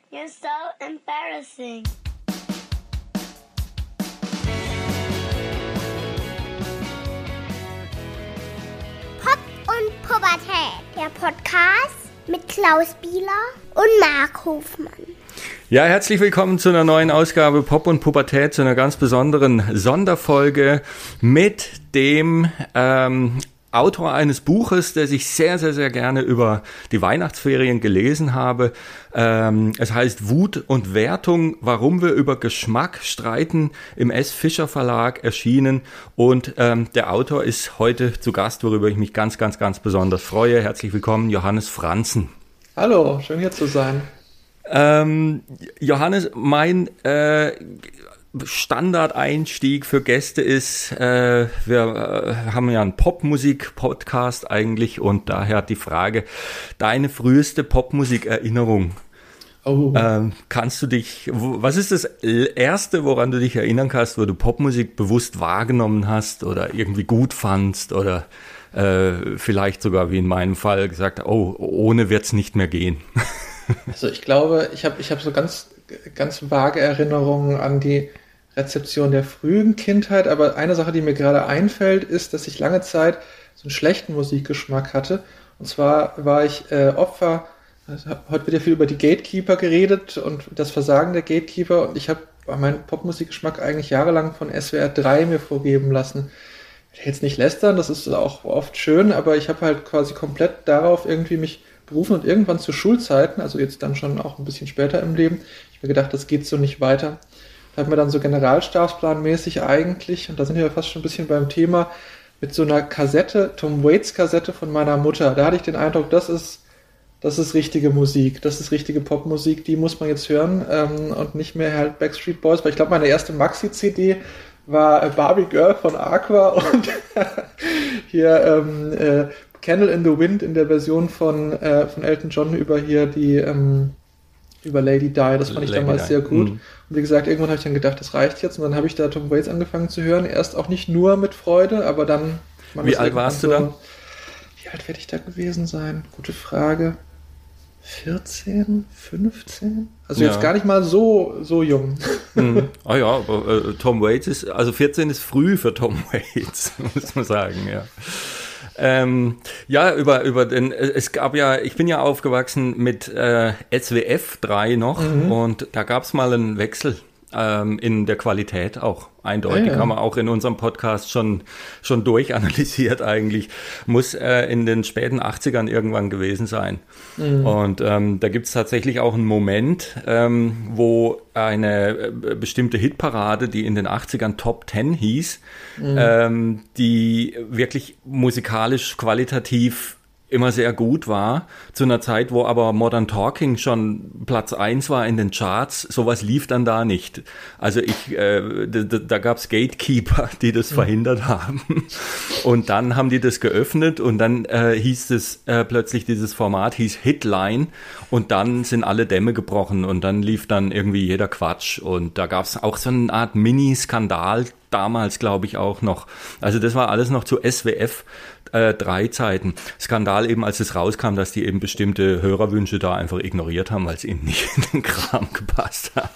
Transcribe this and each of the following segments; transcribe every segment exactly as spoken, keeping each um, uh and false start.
You're so embarrassing. Pop und Pubertät, der Podcast mit Klaus Bieler und Marc Hofmann. Ja, herzlich willkommen zu einer neuen Ausgabe Pop und Pubertät, zu einer ganz besonderen Sonderfolge mit dem ähm, Autor eines Buches, der ich sehr, sehr, sehr gerne über die Weihnachtsferien gelesen habe. Ähm, es heißt Wut und Wertung, warum wir über Geschmack streiten, im S. Fischer Verlag erschienen. Und ähm, der Autor ist heute zu Gast, worüber ich mich ganz, ganz, ganz besonders freue. Herzlich willkommen, Johannes Franzen. Hallo, schön hier zu sein. Ähm, Johannes, mein äh, Standardeinstieg für Gäste ist, äh, wir äh, haben ja einen Popmusik-Podcast eigentlich und daher hat die Frage, deine früheste Popmusik-Erinnerung. Oh. Ähm, kannst du dich, was ist das Erste, woran du dich erinnern kannst, wo du Popmusik bewusst wahrgenommen hast oder irgendwie gut fandst oder äh, vielleicht sogar wie in meinem Fall gesagt, oh, ohne wird's nicht mehr gehen? Also ich glaube, ich habe ich hab so ganz, ganz vage Erinnerungen an die Rezeption der frühen Kindheit, aber eine Sache, die mir gerade einfällt, ist, dass ich lange Zeit so einen schlechten Musikgeschmack hatte. Und zwar war ich äh, Opfer, also heute wird ja viel über die Gatekeeper geredet und das Versagen der Gatekeeper und ich habe meinen Popmusikgeschmack eigentlich jahrelang von S W R drei mir vorgeben lassen. Ich will jetzt nicht lästern, das ist auch oft schön, aber ich habe halt quasi komplett darauf irgendwie mich berufen und irgendwann zu Schulzeiten, also jetzt dann schon auch ein bisschen später im Leben, ich habe mir gedacht, das geht so nicht weiter. Da haben wir dann so generalstabsplanmäßig eigentlich, und da sind wir fast schon ein bisschen beim Thema, mit so einer Kassette, Tom Waits Kassette von meiner Mutter, da hatte ich den Eindruck, das ist, das ist richtige Musik, das ist richtige Popmusik, die muss man jetzt hören ähm, und nicht mehr halt Backstreet Boys, weil ich glaube, meine erste Maxi-C D war Barbie Girl von Aqua und hier ähm, äh, Candle in the Wind in der Version von, äh, von Elton John über hier die ähm, über Lady Di, das fand ich Lady damals Di. Sehr gut. Mhm. Und wie gesagt, irgendwann habe ich dann gedacht, das reicht jetzt. Und dann habe ich da Tom Waits angefangen zu hören. Erst auch nicht nur mit Freude, aber dann... Wie alt warst so, du dann? Wie alt werde ich da gewesen sein? Gute Frage. vierzehn, fünfzehn? Also ja. Jetzt gar nicht mal so, so jung. Mhm. Ah ja, aber äh, Tom Waits ist... Also vierzehn ist früh für Tom Waits, muss man sagen, ja. Ähm, ja, über, über den, es gab ja, ich bin ja aufgewachsen mit äh, S W F drei noch mhm. und da gab es mal einen Wechsel ähm, in der Qualität auch. Eindeutig, ja, ja. Haben wir auch in unserem Podcast schon, schon durchanalysiert eigentlich. Muss äh, in den späten achtzigern irgendwann gewesen sein. Mhm. Und ähm, da gibt es tatsächlich auch einen Moment, ähm, wo eine äh, bestimmte Hitparade, die in den achtzigern Top Ten hieß, mhm. ähm, die wirklich musikalisch qualitativ immer sehr gut war, zu einer Zeit, wo aber Modern Talking schon Platz eins war in den Charts, sowas lief dann da nicht. Also ich, äh, da, da gab's Gatekeeper, die das mhm. verhindert haben. Und dann haben die das geöffnet und dann äh, hieß es äh, plötzlich, dieses Format hieß Hitline und dann sind alle Dämme gebrochen und dann lief dann irgendwie jeder Quatsch und da gab's auch so eine Art Mini-Skandal, damals glaube ich auch noch. Also das war alles noch zu S W F Äh, drei Zeiten. Skandal eben, als es rauskam, dass die eben bestimmte Hörerwünsche da einfach ignoriert haben, weil es ihnen nicht in den Kram gepasst hat.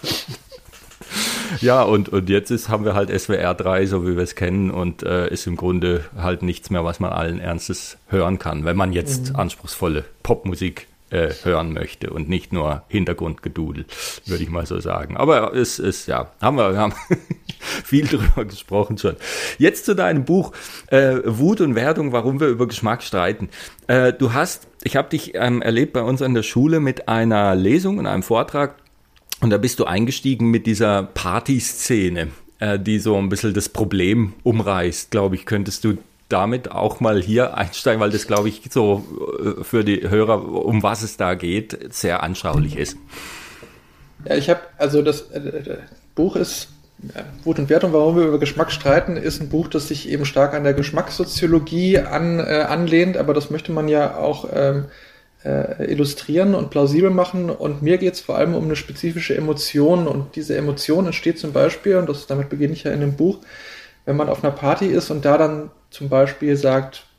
Ja, und, und jetzt ist, haben wir halt S W R drei, so wie wir es kennen, und äh, ist im Grunde halt nichts mehr, was man allen Ernstes hören kann, wenn man jetzt mhm. anspruchsvolle Popmusik äh, hören möchte und nicht nur Hintergrundgedudel, würde ich mal so sagen. Aber es ist, ja, haben wir, wir haben viel drüber gesprochen schon. Jetzt zu deinem Buch äh, Wut und Wertung, warum wir über Geschmack streiten. Äh, du hast, ich habe dich ähm, erlebt bei uns an der Schule mit einer Lesung und einem Vortrag und da bist du eingestiegen mit dieser Partyszene, äh, die so ein bisschen das Problem umreißt, glaube ich. Könntest du damit auch mal hier einsteigen, weil das, glaube ich, so äh, für die Hörer, um was es da geht, sehr anschaulich ist. Ja, ich habe, also das äh, Buch ist Wut und Wertung, warum wir über Geschmack streiten, ist ein Buch, das sich eben stark an der Geschmackssoziologie an, äh, anlehnt, aber das möchte man ja auch ähm, äh, illustrieren und plausibel machen und mir geht es vor allem um eine spezifische Emotion und diese Emotion entsteht zum Beispiel, und das, damit beginne ich ja in dem Buch, wenn man auf einer Party ist und da dann zum Beispiel sagt,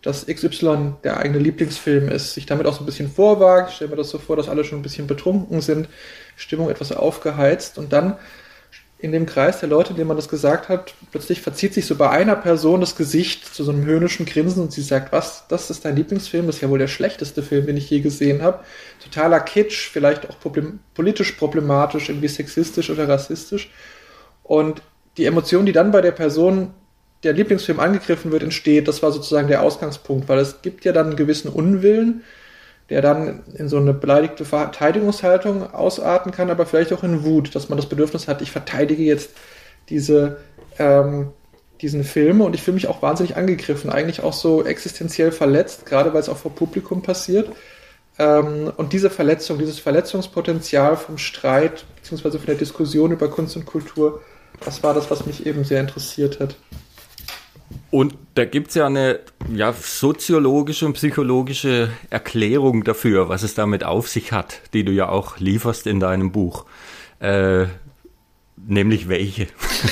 dass X Y der eigene Lieblingsfilm ist, sich damit auch so ein bisschen vorwagt. Ich stelle mir das so vor, dass alle schon ein bisschen betrunken sind, Stimmung etwas aufgeheizt und dann in dem Kreis der Leute, denen man das gesagt hat, plötzlich verzieht sich so bei einer Person das Gesicht zu so einem höhnischen Grinsen und sie sagt, was, das ist dein Lieblingsfilm? Das ist ja wohl der schlechteste Film, den ich je gesehen habe. Totaler Kitsch, vielleicht auch problem- politisch problematisch, irgendwie sexistisch oder rassistisch. Und die Emotion, die dann bei der Person, der Lieblingsfilm angegriffen wird, entsteht, das war sozusagen der Ausgangspunkt, weil es gibt ja dann einen gewissen Unwillen, der dann in so eine beleidigte Verteidigungshaltung ausarten kann, aber vielleicht auch in Wut, dass man das Bedürfnis hat, ich verteidige jetzt diese, ähm, diesen Film und ich fühle mich auch wahnsinnig angegriffen, eigentlich auch so existenziell verletzt, gerade weil es auch vor Publikum passiert. Ähm, und diese Verletzung, dieses Verletzungspotenzial vom Streit, beziehungsweise von der Diskussion über Kunst und Kultur, das war das, was mich eben sehr interessiert hat. Und da gibt es ja eine ja, soziologische und psychologische Erklärung dafür, was es damit auf sich hat, die du ja auch lieferst in deinem Buch. Äh, nämlich welche?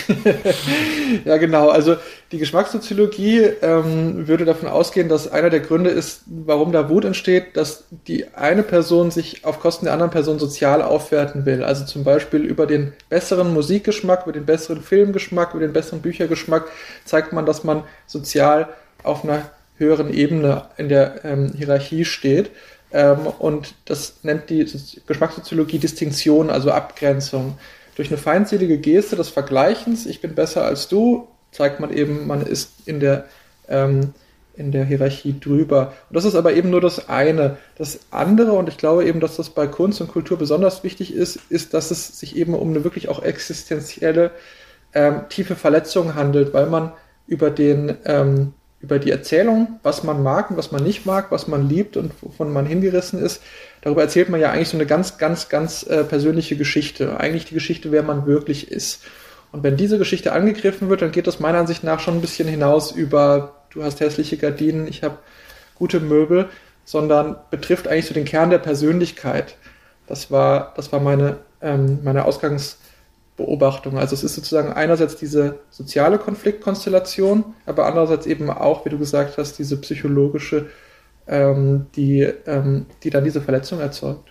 Ja, genau. Also die Geschmackssoziologie ähm, würde davon ausgehen, dass einer der Gründe ist, warum da Wut entsteht, dass die eine Person sich auf Kosten der anderen Person sozial aufwerten will. Also zum Beispiel über den besseren Musikgeschmack, über den besseren Filmgeschmack, über den besseren Büchergeschmack zeigt man, dass man sozial auf einer höheren Ebene in der ähm, Hierarchie steht. Ähm, und das nennt die Geschmackssoziologie Distinktion, also Abgrenzung. Durch eine feindselige Geste des Vergleichens, ich bin besser als du, zeigt man eben, man ist in der, ähm, in der Hierarchie drüber. Und das ist aber eben nur das eine. Das andere, und ich glaube eben, dass das bei Kunst und Kultur besonders wichtig ist, ist, dass es sich eben um eine wirklich auch existenzielle, ähm, tiefe Verletzung handelt, weil man über den, ähm, über die Erzählung, was man mag und was man nicht mag, was man liebt und wovon man hingerissen ist, darüber erzählt man ja eigentlich so eine ganz, ganz, ganz äh, persönliche Geschichte. Eigentlich die Geschichte, wer man wirklich ist. Und wenn diese Geschichte angegriffen wird, dann geht das meiner Ansicht nach schon ein bisschen hinaus über, du hast hässliche Gardinen, ich habe gute Möbel, sondern betrifft eigentlich so den Kern der Persönlichkeit. Das war, das war meine, ähm, meine Ausgangsbeobachtung. Also es ist sozusagen einerseits diese soziale Konfliktkonstellation, aber andererseits eben auch, wie du gesagt hast, diese psychologische, ähm, die, ähm, die dann diese Verletzung erzeugt.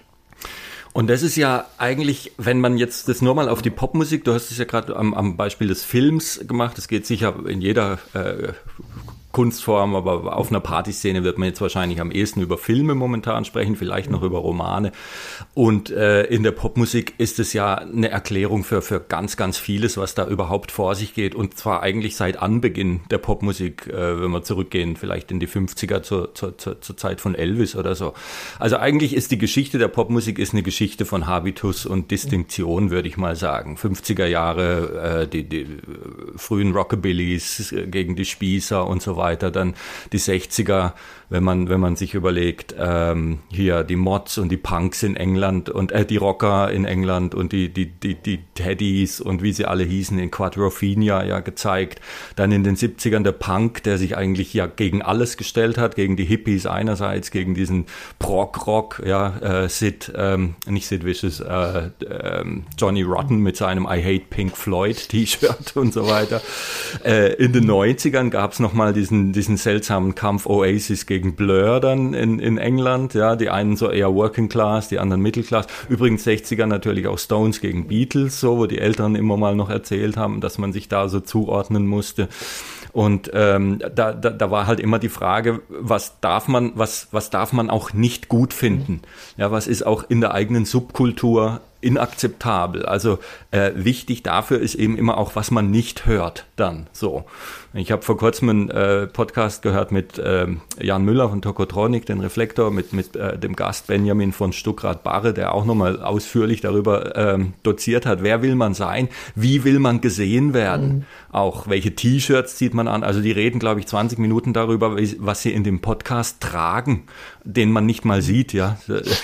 Und das ist ja eigentlich, wenn man jetzt das nur mal auf die Popmusik, du hast es ja gerade am, am Beispiel des Films gemacht, das geht sicher in jeder äh, Kunstform, aber auf einer Partyszene wird man jetzt wahrscheinlich am ehesten über Filme momentan sprechen, vielleicht noch über Romane. Und äh, in der Popmusik ist es ja eine Erklärung für für ganz, ganz vieles, was da überhaupt vor sich geht. Und zwar eigentlich seit Anbeginn der Popmusik, äh, wenn wir zurückgehen, vielleicht in die fünfziger zur, zur, zur, zur Zeit von Elvis oder so. Also eigentlich ist die Geschichte der Popmusik ist eine Geschichte von Habitus und Distinktion, würde ich mal sagen. fünfziger Jahre, äh, die, die frühen Rockabillys gegen die Spießer und so weiter. weiter, dann die sechziger, wenn man wenn man sich überlegt, ähm, hier die Mods und die Punks in England und äh, die Rocker in England und die die die die Teddys und wie sie alle hießen in Quadrophenia ja gezeigt. Dann in den siebzigern der Punk, der sich eigentlich ja gegen alles gestellt hat, gegen die Hippies einerseits, gegen diesen Prog-Rock, ja, äh, Sid, ähm, nicht Sid Vicious, äh, äh, Johnny Rotten mit seinem I Hate Pink Floyd T-Shirt und so weiter. Äh, in den neunzigern gab es nochmal diesen diesen seltsamen Kampf Oasis gegen Blur dann in, in England, ja, die einen so eher Working Class, die anderen Middle Class. Übrigens sechziger natürlich auch Stones gegen Beatles, so, wo die Eltern immer mal noch erzählt haben, dass man sich da so zuordnen musste. Und ähm, da, da, da war halt immer die Frage, was darf man, was, was darf man auch nicht gut finden? Ja, was ist auch in der eigenen Subkultur inakzeptabel? Also äh, wichtig dafür ist eben immer auch, was man nicht hört dann. So. Ich habe vor kurzem einen äh, Podcast gehört mit äh, Jan Müller von Tokotronic, den Reflektor, mit mit äh, dem Gast Benjamin von Stuckrad-Barre, der auch nochmal ausführlich darüber ähm, doziert hat, wer will man sein, wie will man gesehen werden, mhm. auch welche T-Shirts zieht man an. Also die reden, glaube ich, zwanzig Minuten darüber, was sie in dem Podcast tragen, den man nicht mal sieht, ja,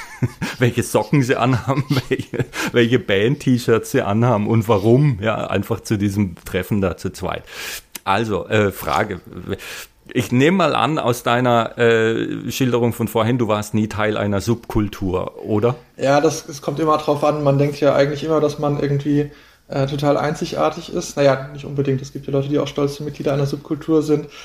welche Socken sie anhaben, welche, welche Band-T-Shirts sie anhaben und warum, ja, einfach zu diesem Treffen da zu zweit. Also, äh, Frage. Ich nehme mal an, aus deiner äh, Schilderung von vorhin, du warst nie Teil einer Subkultur, oder? Ja, das, das kommt immer drauf an. Man denkt ja eigentlich immer, dass man irgendwie äh, total einzigartig ist. Naja, nicht unbedingt. Es gibt ja Leute, die auch stolze Mitglieder einer Subkultur sind.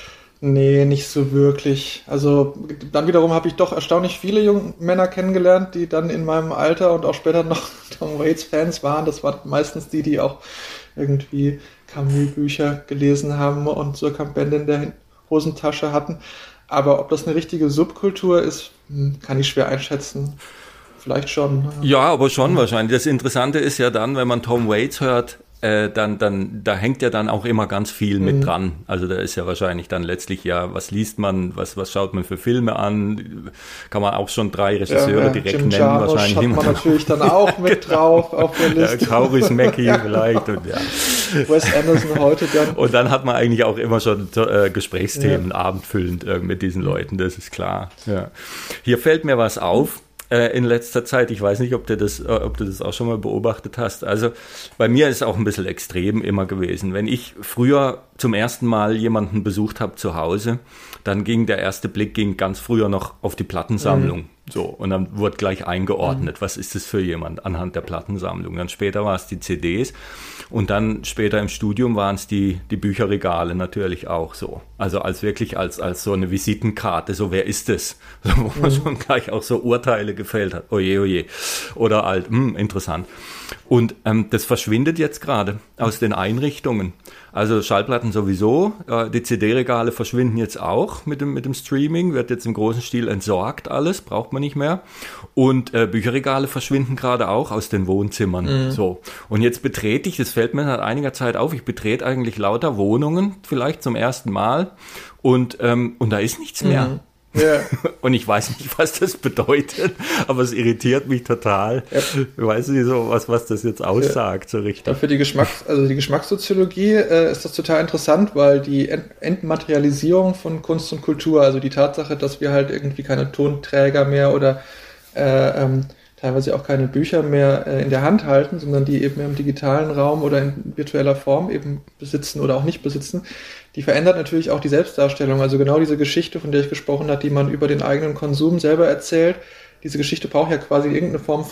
Nee, nicht so wirklich. Also dann wiederum habe ich doch erstaunlich viele junge Männer kennengelernt, die dann in meinem Alter und auch später noch Tom Waits Fans waren. Das waren meistens die, die auch irgendwie Camus-Bücher gelesen haben und so Bände in der Hosentasche hatten. Aber ob das eine richtige Subkultur ist, kann ich schwer einschätzen. Vielleicht schon. Ja, aber schon wahrscheinlich. Das Interessante ist ja dann, wenn man Tom Waits hört, äh, dann, dann, da hängt ja dann auch immer ganz viel mit mhm. dran. Also da ist ja wahrscheinlich dann letztlich ja, was liest man, was, was schaut man für Filme an? Kann man auch schon drei Regisseure ja, ja. direkt Jim nennen Jarmusch wahrscheinlich. Hat man natürlich dann auch mit drauf auf der Liste. Ja, Kaurismäki vielleicht und ja. Wes Anderson heute dann. Und dann hat man eigentlich auch immer schon äh, Gesprächsthemen ja. abendfüllend äh, mit diesen Leuten, das ist klar. Ja. Hier fällt mir was auf äh, in letzter Zeit. Ich weiß nicht, ob du das, äh, ob du das auch schon mal beobachtet hast. Also bei mir ist es auch ein bisschen extrem immer gewesen. Wenn ich früher zum ersten Mal jemanden besucht habe zu Hause, dann ging der erste Blick ging ganz früher noch auf die Plattensammlung. Mhm. So, und dann wurde gleich eingeordnet, mhm. was ist das für jemand anhand der Plattensammlung. Dann später war es die C Ds und dann später im Studium waren es die, die Bücherregale natürlich auch so. Also als wirklich als, als so eine Visitenkarte, so wer ist das? So, wo man mhm. schon gleich auch so Urteile gefällt hat. Oje, oje. Oder halt, hm, interessant. Und ähm, das verschwindet jetzt gerade aus den Einrichtungen. Also Schallplatten sowieso, äh, die C D-Regale verschwinden jetzt auch mit dem, mit dem Streaming, wird jetzt im großen Stil entsorgt alles, braucht man nicht mehr. Und äh, Bücherregale verschwinden gerade auch aus den Wohnzimmern. Mhm. So. Und jetzt betrete ich, das fällt mir seit einiger Zeit auf, ich betrete eigentlich lauter Wohnungen, vielleicht zum ersten Mal, und, ähm, und da ist nichts mehr. Mhm. Ja. Und ich weiß nicht, was das bedeutet, aber es irritiert mich total. Ja. Ich weiß nicht so, was, was das jetzt aussagt, ja. so richtig. Ja, für die Geschmacks-, also die Geschmackssoziologie äh, ist das total interessant, weil die Ent- Entmaterialisierung von Kunst und Kultur, also die Tatsache, dass wir halt irgendwie keine Tonträger mehr oder äh, ähm, teilweise auch keine Bücher mehr äh, in der Hand halten, sondern die eben im digitalen Raum oder in virtueller Form eben besitzen oder auch nicht besitzen, die verändert natürlich auch die Selbstdarstellung. Also genau diese Geschichte, von der ich gesprochen habe, die man über den eigenen Konsum selber erzählt, diese Geschichte braucht ja quasi irgendeine Form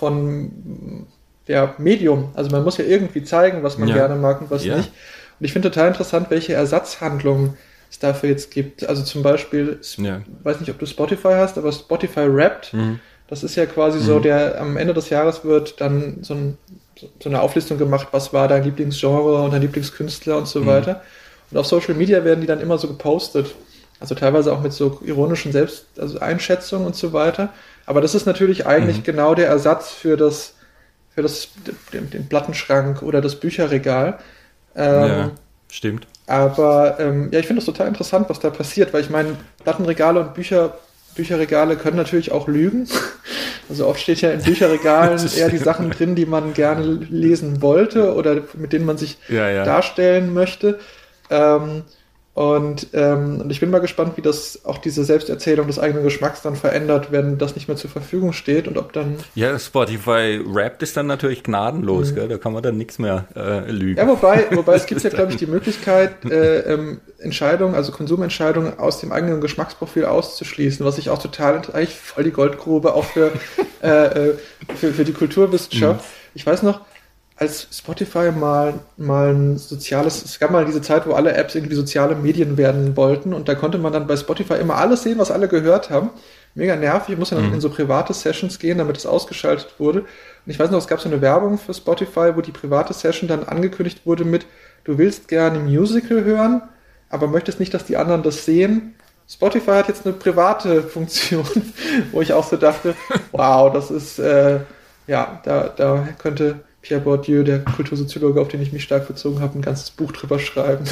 von ja, Medium. Also man muss ja irgendwie zeigen, was man ja. gerne mag und was ja. nicht. Und ich finde total interessant, welche Ersatzhandlungen es dafür jetzt gibt. Also zum Beispiel, ich ja. weiß nicht, ob du Spotify hast, aber Spotify Wrapped, mhm. das ist ja quasi mhm. so, der am Ende des Jahres wird dann so, ein, so eine Auflistung gemacht, was war dein Lieblingsgenre und dein Lieblingskünstler und so mhm. weiter. Und auf Social Media werden die dann immer so gepostet. Also teilweise auch mit so ironischen Selbst, also Einschätzungen und so weiter. Aber das ist natürlich eigentlich mhm. genau der Ersatz für das, für das, den, den Plattenschrank oder das Bücherregal. Ähm, ja, stimmt. Aber ähm, ja, ich finde das total interessant, was da passiert, weil ich meine, Plattenregale und Bücher, Bücherregale können natürlich auch lügen. Also oft steht ja in Bücherregalen eher die Sachen drin, die man gerne lesen wollte oder mit denen man sich ja, ja. darstellen möchte. Ähm, und, ähm, und ich bin mal gespannt, wie das auch diese Selbsterzählung des eigenen Geschmacks dann verändert, wenn das nicht mehr zur Verfügung steht und ob dann... Ja, Spotify Wrapped ist dann natürlich gnadenlos, mhm. gell? Da kann man dann nichts mehr äh, lügen. Ja, wobei, wobei es gibt ja, glaube ich, die Möglichkeit, äh, ähm, Entscheidungen, also Konsumentscheidungen aus dem eigenen Geschmacksprofil auszuschließen, was ich auch total, eigentlich voll die Goldgrube auch für, äh, für, für die Kulturwissenschaft. Mhm. Ich weiß noch, als Spotify mal, mal ein soziales, es gab mal diese Zeit, wo alle Apps irgendwie soziale Medien werden wollten und da konnte man dann bei Spotify immer alles sehen, was alle gehört haben. Mega nervig, ich musste dann mhm. in so private Sessions gehen, damit es ausgeschaltet wurde. Und ich weiß noch, es gab so eine Werbung für Spotify, wo die private Session dann angekündigt wurde mit, du willst gerne Musical hören, aber möchtest nicht, dass die anderen das sehen. Spotify hat jetzt eine private Funktion, wo ich auch so dachte, wow, das ist, äh, ja, da, da könnte Pierre Bourdieu, der Kultursoziologe, auf den ich mich stark bezogen habe, ein ganzes Buch drüber schreiben.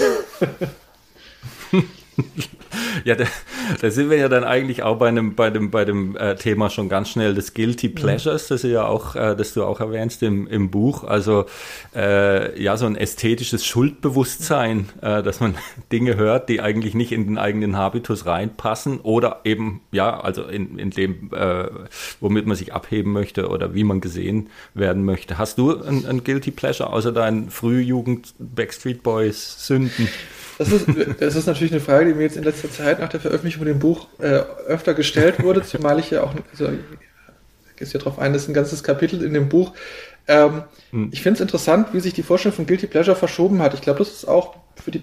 Ja, da, da sind wir ja dann eigentlich auch bei einem, bei dem, bei dem äh, Thema schon ganz schnell des Guilty Pleasures, das ja auch, äh, das du auch erwähnst im, im Buch. Also äh, ja, so ein ästhetisches Schuldbewusstsein, äh, dass man Dinge hört, die eigentlich nicht in den eigenen Habitus reinpassen oder eben ja, also in, in dem, äh, womit man sich abheben möchte oder wie man gesehen werden möchte. Hast du ein, ein Guilty Pleasure außer deinen Frühjugend Backstreet Boys Sünden? Das ist, das ist natürlich eine Frage, die mir jetzt in letzter Zeit nach der Veröffentlichung von dem Buch äh, öfter gestellt wurde, zumal ich ja auch, also ich gehe ja drauf ein, das ist ein ganzes Kapitel in dem Buch. Ähm, hm. Ich finde es interessant, wie sich die Vorstellung von Guilty Pleasure verschoben hat. Ich glaube, das ist auch für die Pop,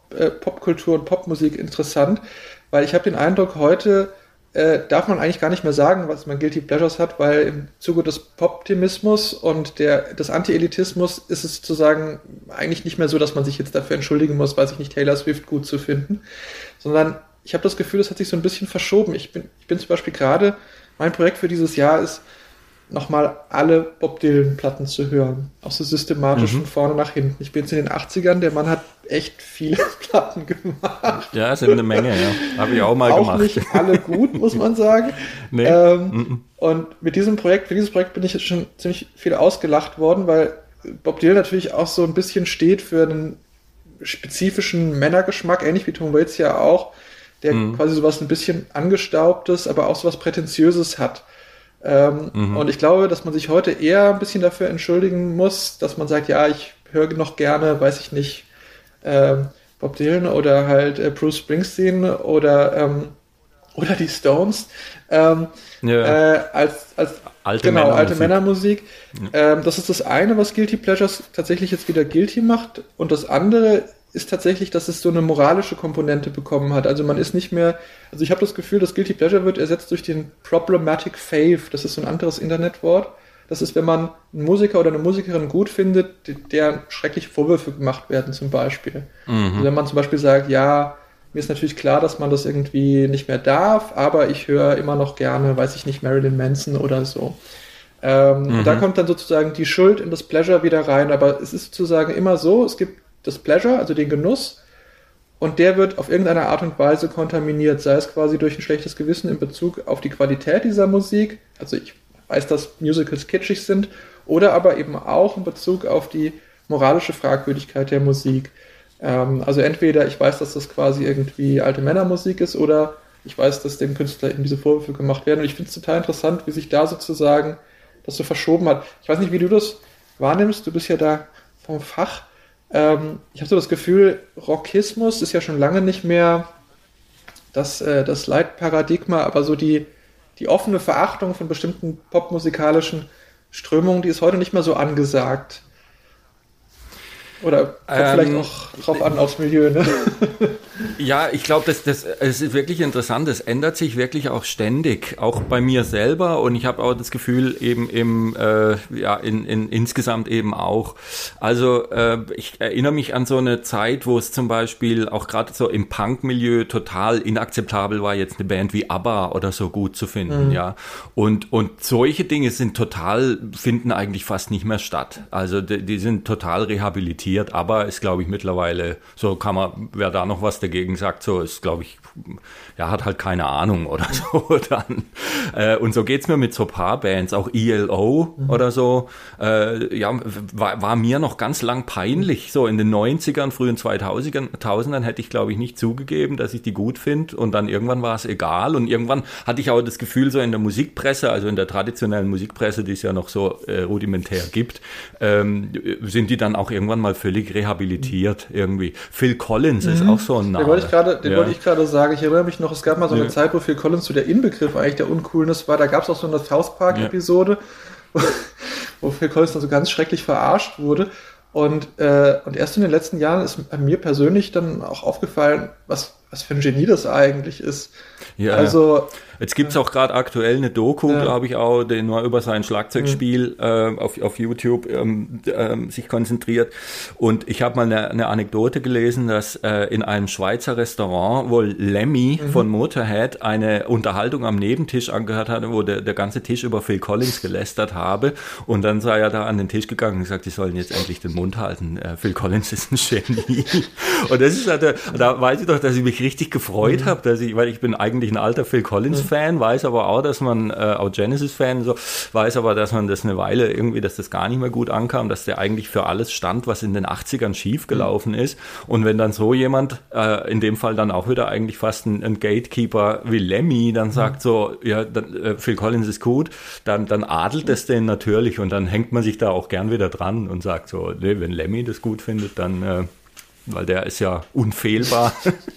äh, Popkultur und Popmusik interessant, weil ich habe den Eindruck, heute äh, darf man eigentlich gar nicht mehr sagen, was man Guilty Pleasures hat, weil im Zuge des Poptimismus und der, des Anti-Elitismus ist es sozusagen eigentlich nicht mehr so, dass man sich jetzt dafür entschuldigen muss, weiß ich nicht, Taylor Swift gut zu finden, sondern ich habe das Gefühl, das hat sich so ein bisschen verschoben. Ich bin, ich bin zum Beispiel gerade, mein Projekt für dieses Jahr ist, nochmal alle Bob Dylan-Platten zu hören. Auch so systematisch von mhm. vorne nach hinten. Ich bin jetzt in den achtzigern, der Mann hat echt viele Platten gemacht. Ja, sind eine Menge, ja. Habe ich auch mal auch gemacht. Auch nicht alle gut, muss man sagen. Nee. Ähm, mm-mm. Und mit diesem Projekt, für dieses Projekt bin ich jetzt schon ziemlich viel ausgelacht worden, weil Bob Dylan natürlich auch so ein bisschen steht für einen spezifischen Männergeschmack, ähnlich wie Tom Waits ja auch, der mhm. quasi sowas ein bisschen Angestaubtes, aber auch sowas Prätentiöses hat. Ähm, mhm. Und ich glaube, dass man sich heute eher ein bisschen dafür entschuldigen muss, dass man sagt, ja, ich höre noch gerne, weiß ich nicht, ähm, Bob Dylan oder halt äh, Bruce Springsteen oder ähm, oder die Stones ähm, ja. äh, als, als alte genau, Männermusik. alte Männermusik. Ja. Ähm, das ist das eine, was Guilty Pleasures tatsächlich jetzt wieder guilty macht, und das andere ist tatsächlich, dass es so eine moralische Komponente bekommen hat. Also man ist nicht mehr, also ich habe das Gefühl, das Guilty Pleasure wird ersetzt durch den Problematic Fave. Das ist so ein anderes Internetwort. Das ist, wenn man einen Musiker oder eine Musikerin gut findet, der schreckliche Vorwürfe gemacht werden zum Beispiel. Mhm. Also wenn man zum Beispiel sagt, ja, mir ist natürlich klar, dass man das irgendwie nicht mehr darf, aber ich höre immer noch gerne, weiß ich nicht, Marilyn Manson oder so. Ähm, mhm. Und da kommt dann sozusagen die Schuld in das Pleasure wieder rein, aber es ist sozusagen immer so, es gibt das Pleasure, also den Genuss, und der wird auf irgendeine Art und Weise kontaminiert, sei es quasi durch ein schlechtes Gewissen in Bezug auf die Qualität dieser Musik, also ich weiß, dass Musicals kitschig sind, oder aber eben auch in Bezug auf die moralische Fragwürdigkeit der Musik. Ähm, also entweder ich weiß, dass das quasi irgendwie alte Männermusik ist, oder ich weiß, dass dem Künstler eben diese Vorwürfe gemacht werden, und ich finde es total interessant, wie sich da sozusagen das so verschoben hat. Ich weiß nicht, wie du das wahrnimmst, du bist ja da vom Fach. Ähm, ich habe so das Gefühl, Rockismus ist ja schon lange nicht mehr das, äh, das Leitparadigma, aber so die, die offene Verachtung von bestimmten popmusikalischen Strömungen, die ist heute nicht mehr so angesagt. Oder kommt ähm, vielleicht auch drauf an, aufs Milieu, ne? Ja, ich glaube, das, das, es ist wirklich interessant. Es ändert sich wirklich auch ständig, auch bei mir selber. Und ich habe auch das Gefühl, eben im, äh, ja, in, in, insgesamt eben auch. Also äh, ich erinnere mich an so eine Zeit, wo es zum Beispiel auch gerade so im Punk-Milieu total inakzeptabel war, jetzt eine Band wie ABBA oder so gut zu finden, mhm. ja. Und und solche Dinge sind total, finden eigentlich fast nicht mehr statt. Also die, die sind total rehabilitiert. Aber ist, glaube ich, mittlerweile, so kann man, wer da noch was dagegen sagt, so ist, glaube ich, ja, hat halt keine Ahnung oder so dann. Äh, und so geht's mir mit so ein paar Bands, auch E L O mhm. oder so, äh, ja, war, war mir noch ganz lang peinlich, so in den neunzigern, frühen zweitausendern hätte ich, glaube ich, nicht zugegeben, dass ich die gut finde, und dann irgendwann war es egal, und irgendwann hatte ich auch das Gefühl, so in der Musikpresse, also in der traditionellen Musikpresse, die es ja noch so äh, rudimentär gibt, ähm, sind die dann auch irgendwann mal völlig rehabilitiert irgendwie. Phil Collins mhm. ist auch so ein Name. Den wollte ich gerade, den ja. wollte ich gerade sagen. Ich erinnere mich noch, es gab mal so eine ja. Zeit, wo Phil Collins so der Inbegriff eigentlich der Uncoolness war. Da gab es auch so eine South Park-Episode, ja. wo Phil Collins dann so ganz schrecklich verarscht wurde. Und, äh, und erst in den letzten Jahren ist mir persönlich dann auch aufgefallen, was, was für ein Genie das eigentlich ist. Ja, also jetzt gibt es auch gerade aktuell eine Doku, ja. glaube ich auch, die nur über sein Schlagzeugspiel mhm. äh, auf, auf YouTube ähm, ähm, sich konzentriert. Und ich habe mal eine, eine Anekdote gelesen, dass äh, in einem Schweizer Restaurant wohl Lemmy mhm. von Motorhead eine Unterhaltung am Nebentisch angehört hatte, wo der, der ganze Tisch über Phil Collins gelästert habe. Und dann sei er da an den Tisch gegangen und gesagt, die sollen jetzt endlich den Mund halten. Äh, Phil Collins ist ein Genie. Und das ist halt, da weiß ich doch, dass ich mich richtig gefreut mhm. habe, dass ich, weil ich bin eigentlich ein alter Phil Collins Fan, weiß aber auch, dass man, äh, auch Genesis-Fan und so, weiß aber, dass man das eine Weile irgendwie, dass das gar nicht mehr gut ankam, dass der eigentlich für alles stand, was in den achtzigern schiefgelaufen mhm. ist. Und wenn dann so jemand, äh, in dem Fall dann auch wieder eigentlich fast ein, ein Gatekeeper wie Lemmy, dann sagt mhm. so, ja, dann, äh, Phil Collins ist gut, dann, dann adelt es den natürlich, und dann hängt man sich da auch gern wieder dran und sagt so, nee, wenn Lemmy das gut findet, dann äh, weil der ist ja unfehlbar,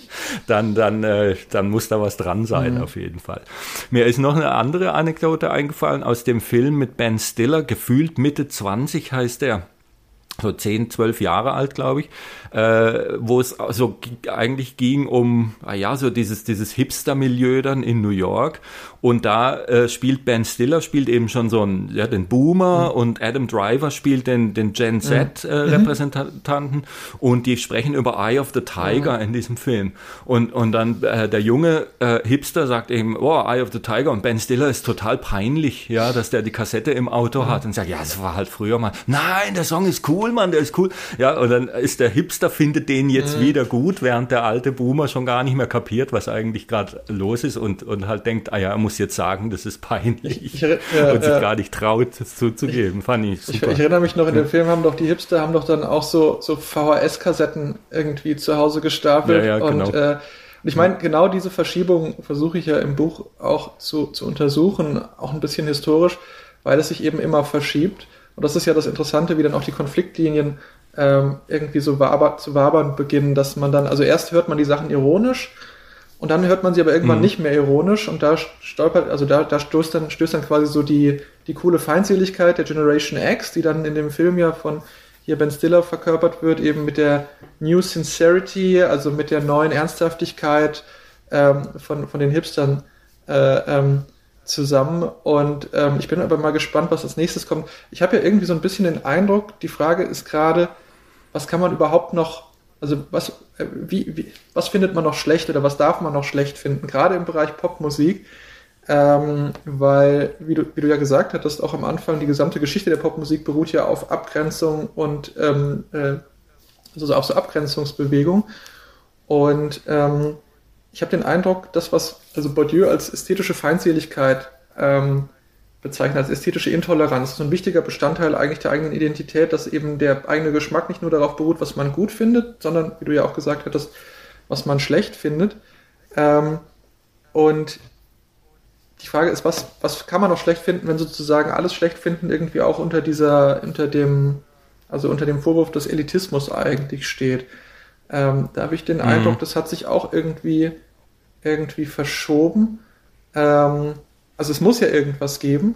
dann, dann, äh, dann muss da was dran sein, mhm. auf jeden Fall. Mir ist noch eine andere Anekdote eingefallen aus dem Film mit Ben Stiller, gefühlt Mitte zwanzig heißt der. so zehn, zwölf Jahre alt, glaube ich, äh, wo es so g- eigentlich ging um, ah ja, so dieses, dieses Hipster-Milieu dann in New York. Und da äh, spielt Ben Stiller, spielt eben schon so einen, ja, den Boomer, mhm. und Adam Driver spielt den, den Gen Z-Repräsentanten, mhm. äh, und die sprechen über Eye of the Tiger, mhm. in diesem Film. Und, und dann äh, der junge äh, Hipster sagt eben, oh, Eye of the Tiger, und Ben Stiller ist total peinlich, ja, dass der die Kassette im Auto mhm. hat und sagt, ja, das war halt früher mal, nein, der Song ist cool, Mann, der ist cool. Ja, und dann ist der Hipster, findet den jetzt mhm. wieder gut, während der alte Boomer schon gar nicht mehr kapiert, was eigentlich gerade los ist, und, und halt denkt, ah ja, er muss jetzt sagen, das ist peinlich, ich, ich, ja, und sich ja. gar nicht traut, das zuzugeben. Ich, Fand ich super. Ich, ich erinnere mich noch, in dem Film haben doch die Hipster haben doch dann auch so, so V H S-Kassetten irgendwie zu Hause gestapelt. Ja, ja, genau. Und, äh, und ich meine, genau diese Verschiebung versuche ich ja im Buch auch zu, zu untersuchen, auch ein bisschen historisch, weil es sich eben immer verschiebt. Und das ist ja das Interessante, wie dann auch die Konfliktlinien ähm, irgendwie so waber, zu wabern beginnen, dass man dann, also erst hört man die Sachen ironisch, und dann hört man sie aber irgendwann mhm. nicht mehr ironisch, und da stolpert, also da, da stößt dann, stößt dann quasi so die, die coole Feindseligkeit der Generation X, die dann in dem Film ja von hier Ben Stiller verkörpert wird, eben mit der New Sincerity, also mit der neuen Ernsthaftigkeit ähm, von, von den Hipstern äh, ähm, zusammen. Und ähm, ich bin aber mal gespannt, was als nächstes kommt. Ich habe ja irgendwie so ein bisschen den Eindruck, die Frage ist gerade, was kann man überhaupt noch, also was, wie, wie, was findet man noch schlecht oder was darf man noch schlecht finden, gerade im Bereich Popmusik, ähm, weil, wie du, wie du ja gesagt hattest, auch am Anfang, die gesamte Geschichte der Popmusik beruht ja auf Abgrenzung und ähm, äh, also auf so Abgrenzungsbewegung. Und ähm, ich habe den Eindruck, das, was also Bourdieu als ästhetische Feindseligkeit ähm, bezeichnet, als ästhetische Intoleranz, ist so ein wichtiger Bestandteil eigentlich der eigenen Identität, dass eben der eigene Geschmack nicht nur darauf beruht, was man gut findet, sondern, wie du ja auch gesagt hattest, was man schlecht findet. Ähm, und die Frage ist, was, was kann man noch schlecht finden, wenn sozusagen alles schlecht finden irgendwie auch unter dieser, unter dem, also unter dem Vorwurf des Elitismus eigentlich steht. Ähm, da habe ich den mhm. Eindruck, das hat sich auch irgendwie, irgendwie verschoben. Ähm, Also es muss ja irgendwas geben.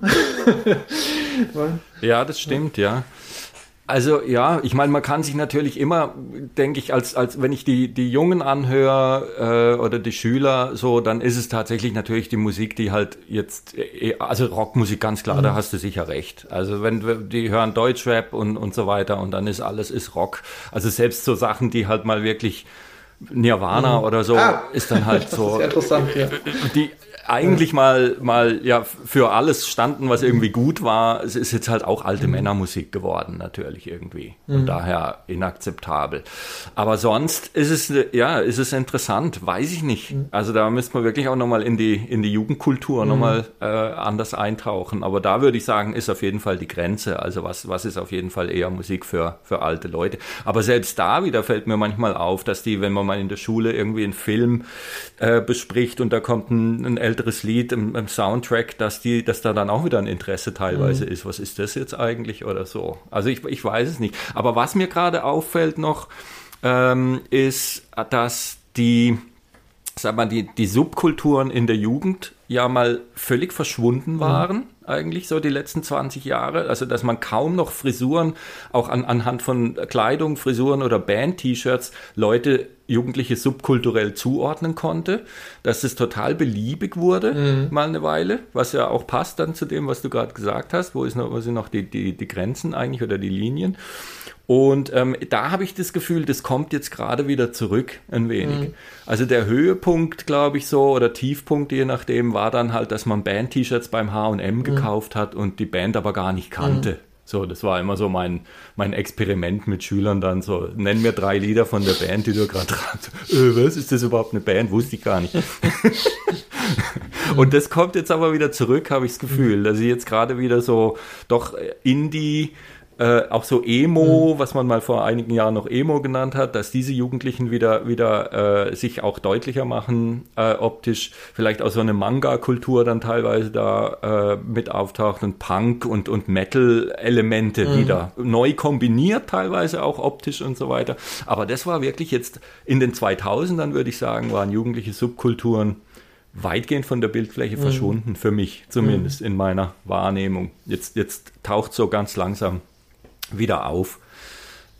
Ja, das stimmt, ja. Also ja, ich meine, man kann sich natürlich immer, denke ich, als als wenn ich die die Jungen anhöre äh, oder die Schüler so, dann ist es tatsächlich natürlich die Musik, die halt jetzt, also Rockmusik, ganz klar, mhm. da hast du sicher recht. Also wenn die hören Deutschrap und und so weiter, und dann ist alles ist Rock. Also selbst so Sachen, die halt mal wirklich Nirvana mhm. oder so, ah, ist dann halt so. Das ist interessant, ja. Die eigentlich mal, mal ja für alles standen, was irgendwie gut war. Es ist jetzt halt auch alte mhm. Männermusik geworden, natürlich irgendwie. Mhm. Und daher inakzeptabel. Aber sonst ist es, ja, ist es interessant, weiß ich nicht. Mhm. Also da müsste man wirklich auch nochmal in die, in die Jugendkultur mhm. nochmal äh, anders eintauchen. Aber da würde ich sagen, ist auf jeden Fall die Grenze. Also was, was ist auf jeden Fall eher Musik für, für alte Leute. Aber selbst da wieder fällt mir manchmal auf, dass die, wenn man mal in der Schule irgendwie einen Film äh, bespricht und da kommt ein, ein älteres Lied im, im Soundtrack, dass die, dass da dann auch wieder ein Interesse teilweise mhm. ist. Was ist das jetzt eigentlich oder so? Also ich, ich weiß es nicht. Aber was mir gerade auffällt noch, ähm, ist, dass die, sag mal, die, die Subkulturen in der Jugend ja mal völlig verschwunden waren. Mhm. Eigentlich so die letzten zwanzig Jahre, also dass man kaum noch Frisuren, auch an, anhand von Kleidung, Frisuren oder Band-T-Shirts Leute, Jugendliche subkulturell zuordnen konnte, dass es total beliebig wurde, mhm. mal eine Weile, was ja auch passt dann zu dem, was du gerade gesagt hast, wo, ist noch, wo sind noch die, die, die Grenzen eigentlich oder die Linien. Und ähm, da habe ich das Gefühl, das kommt jetzt gerade wieder zurück ein wenig. Mhm. Also der Höhepunkt, glaube ich so, oder Tiefpunkt, je nachdem, war dann halt, dass man Band-T-Shirts beim H und M mhm. gekauft hat und die Band aber gar nicht kannte. Mhm. So, das war immer so mein, mein Experiment mit Schülern dann so, nenn mir drei Lieder von der Band, die du gerade dran, äh, was, ist das überhaupt eine Band? Wusste ich gar nicht. Und das kommt jetzt aber wieder zurück, habe ich das Gefühl, dass ich jetzt gerade wieder so, doch Indie, Äh, auch so Emo, mhm. was man mal vor einigen Jahren noch Emo genannt hat, dass diese Jugendlichen wieder wieder äh, sich auch deutlicher machen, äh, optisch, vielleicht auch so eine Manga-Kultur dann teilweise da äh, mit auftaucht und Punk und, und Metal-Elemente mhm. wieder neu kombiniert, teilweise auch optisch und so weiter. Aber das war wirklich jetzt in den zweitausendern, würde ich sagen, waren jugendliche Subkulturen weitgehend von der Bildfläche mhm. verschwunden, für mich zumindest mhm. in meiner Wahrnehmung. Jetzt, jetzt taucht so ganz langsam wieder auf.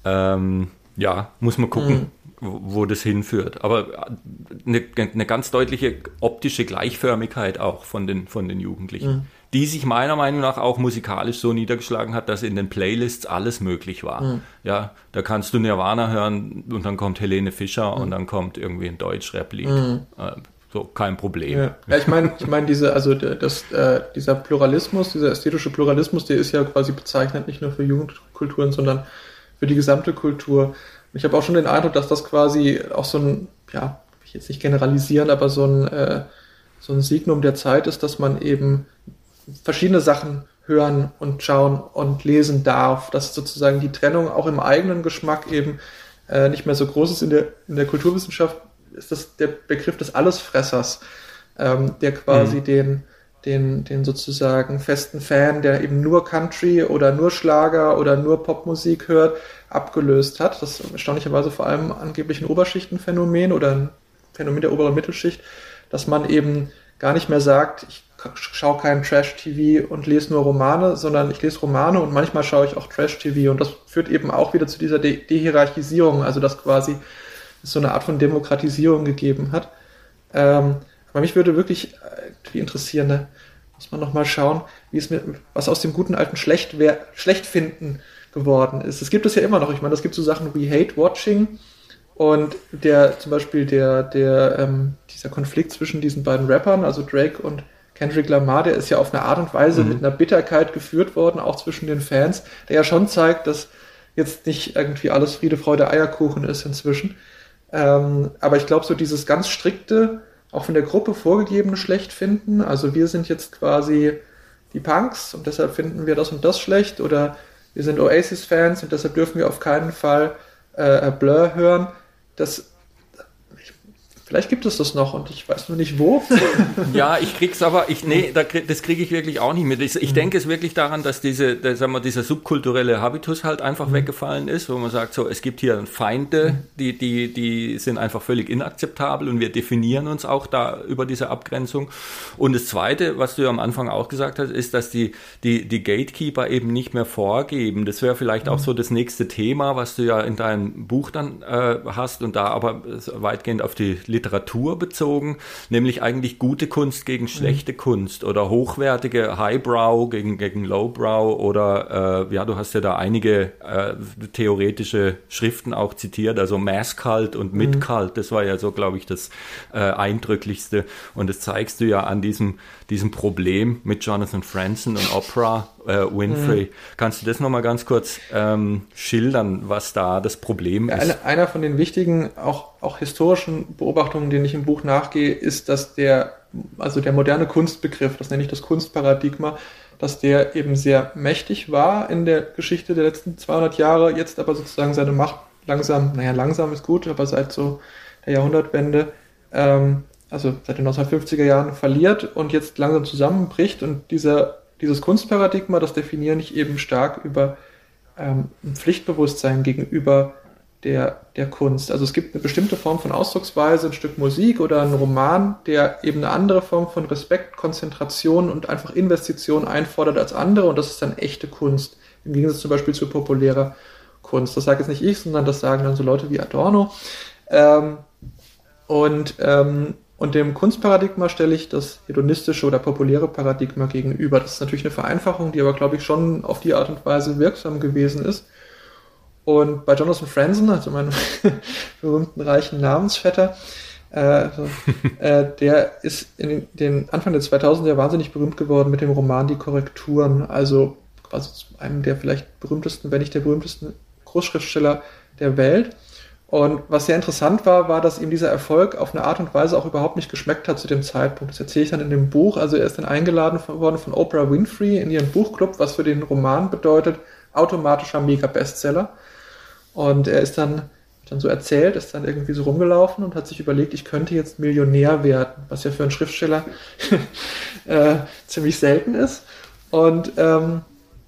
Ähm, ja, muss man gucken, mhm. wo, wo das hinführt. Aber eine, eine ganz deutliche optische Gleichförmigkeit auch von den, von den Jugendlichen, mhm. die sich meiner Meinung nach auch musikalisch so niedergeschlagen hat, dass in den Playlists alles möglich war. Mhm. Ja, da kannst du Nirvana hören und dann kommt Helene Fischer mhm. und dann kommt irgendwie ein Deutsch-Rap-Lied. Mhm. Äh, so, kein Problem. Ja, ja ich meine, ich meine diese, also das, äh, dieser Pluralismus, dieser ästhetische Pluralismus, der ist ja quasi bezeichnend nicht nur für Jugendkulturen, sondern für die gesamte Kultur. Ich habe auch schon den Eindruck, dass das quasi auch so ein, ja, will ich jetzt nicht generalisieren, aber so ein, äh, so ein Signum der Zeit ist, dass man eben verschiedene Sachen hören und schauen und lesen darf, dass sozusagen die Trennung auch im eigenen Geschmack eben äh, nicht mehr so groß ist. In der, in der Kulturwissenschaft ist das der Begriff des Allesfressers, ähm, der quasi mhm. den, den, den sozusagen festen Fan, der eben nur Country oder nur Schlager oder nur Popmusik hört, abgelöst hat. Das ist erstaunlicherweise vor allem angeblich ein Oberschichtenphänomen oder ein Phänomen der oberen Mittelschicht, dass man eben gar nicht mehr sagt, ich schaue kein Trash-T V und lese nur Romane, sondern ich lese Romane und manchmal schaue ich auch Trash-T V und das führt eben auch wieder zu dieser De- Dehierarchisierung, also dass quasi es so eine Art von Demokratisierung gegeben hat. Ähm, aber mich würde wirklich äh, interessieren, ne? Muss man nochmal schauen, wie es mit, was aus dem guten alten Schlecht wär, Schlechtfinden geworden ist. Es gibt es ja immer noch, ich meine, es gibt so Sachen wie Hate-Watching und der, zum Beispiel der, der, ähm, dieser Konflikt zwischen diesen beiden Rappern, also Drake und Kendrick Lamar, der ist ja auf eine Art und Weise mhm. mit einer Bitterkeit geführt worden, auch zwischen den Fans, der ja schon zeigt, dass jetzt nicht irgendwie alles Friede, Freude, Eierkuchen ist inzwischen. Ähm, aber ich glaube, so dieses ganz strikte, auch von der Gruppe vorgegebene Schlechtfinden, also wir sind jetzt quasi die Punks und deshalb finden wir das und das schlecht oder wir sind Oasis-Fans und deshalb dürfen wir auf keinen Fall äh, Blur hören, das vielleicht gibt es das noch und ich weiß nur nicht wo. Ja, ich krieg's aber, ich, nee, da, das kriege ich wirklich auch nicht mit. Ich, ich denke es wirklich daran, dass diese, da, sagen wir, dieser subkulturelle Habitus halt einfach mhm. weggefallen ist, wo man sagt, so, es gibt hier Feinde, die, die, die sind einfach völlig inakzeptabel und wir definieren uns auch da über diese Abgrenzung. Und das Zweite, was du ja am Anfang auch gesagt hast, ist, dass die, die, die Gatekeeper eben nicht mehr vorgeben. Das wäre vielleicht mhm. auch so das nächste Thema, was du ja in deinem Buch dann äh, hast und da aber weitgehend auf die Literatur bezogen, nämlich eigentlich gute Kunst gegen schlechte mhm. Kunst oder hochwertige Highbrow gegen, gegen Lowbrow oder äh, ja, du hast ja da einige äh, theoretische Schriften auch zitiert, also Mass-Cult und mhm. Mid-Cult, das war ja so, glaube ich, das äh, Eindrücklichste und das zeigst du ja an diesem, diesem Problem mit Jonathan Franzen und Oprah äh, Winfrey. Mhm. Kannst du das nochmal ganz kurz ähm, schildern, was da das Problem ja, ist? Eine, einer von den wichtigen, auch, auch historischen Beobachtungen, denen ich im Buch nachgehe, ist, dass der, also der moderne Kunstbegriff, das nenne ich das Kunstparadigma, dass der eben sehr mächtig war in der Geschichte der letzten zweihundert Jahre, jetzt aber sozusagen seine Macht langsam, naja, langsam ist gut, aber seit so der Jahrhundertwende, ähm, also seit den neunzehnhundertfünfziger Jahren verliert und jetzt langsam zusammenbricht und dieser Dieses Kunstparadigma, das definiere ich eben stark über ähm, ein Pflichtbewusstsein gegenüber der, der Kunst. Also es gibt eine bestimmte Form von Ausdrucksweise, ein Stück Musik oder ein Roman, der eben eine andere Form von Respekt, Konzentration und einfach Investition einfordert als andere und das ist dann echte Kunst, im Gegensatz zum Beispiel zu populärer Kunst. Das sage jetzt nicht ich, sondern das sagen dann so Leute wie Adorno. Ähm, und ähm, Und dem Kunstparadigma stelle ich das hedonistische oder populäre Paradigma gegenüber. Das ist natürlich eine Vereinfachung, die aber, glaube ich, schon auf die Art und Weise wirksam gewesen ist. Und bei Jonathan Franzen, also meinem berühmten reichen Namensvetter, äh, also, äh, der ist in den, den Anfang der zweitausender wahnsinnig berühmt geworden mit dem Roman Die Korrekturen. Also quasi zu einem der vielleicht berühmtesten, wenn nicht der berühmtesten Großschriftsteller der Welt. Und was sehr interessant war, war, dass ihm dieser Erfolg auf eine Art und Weise auch überhaupt nicht geschmeckt hat zu dem Zeitpunkt. Das erzähle ich dann in dem Buch. Also er ist dann eingeladen worden von Oprah Winfrey in ihren Buchclub, was für den Roman bedeutet, automatischer Mega-Bestseller. Und er ist dann, dann so erzählt, ist dann irgendwie so rumgelaufen und hat sich überlegt, ich könnte jetzt Millionär werden, was ja für einen Schriftsteller äh, ziemlich selten ist. Und, ähm,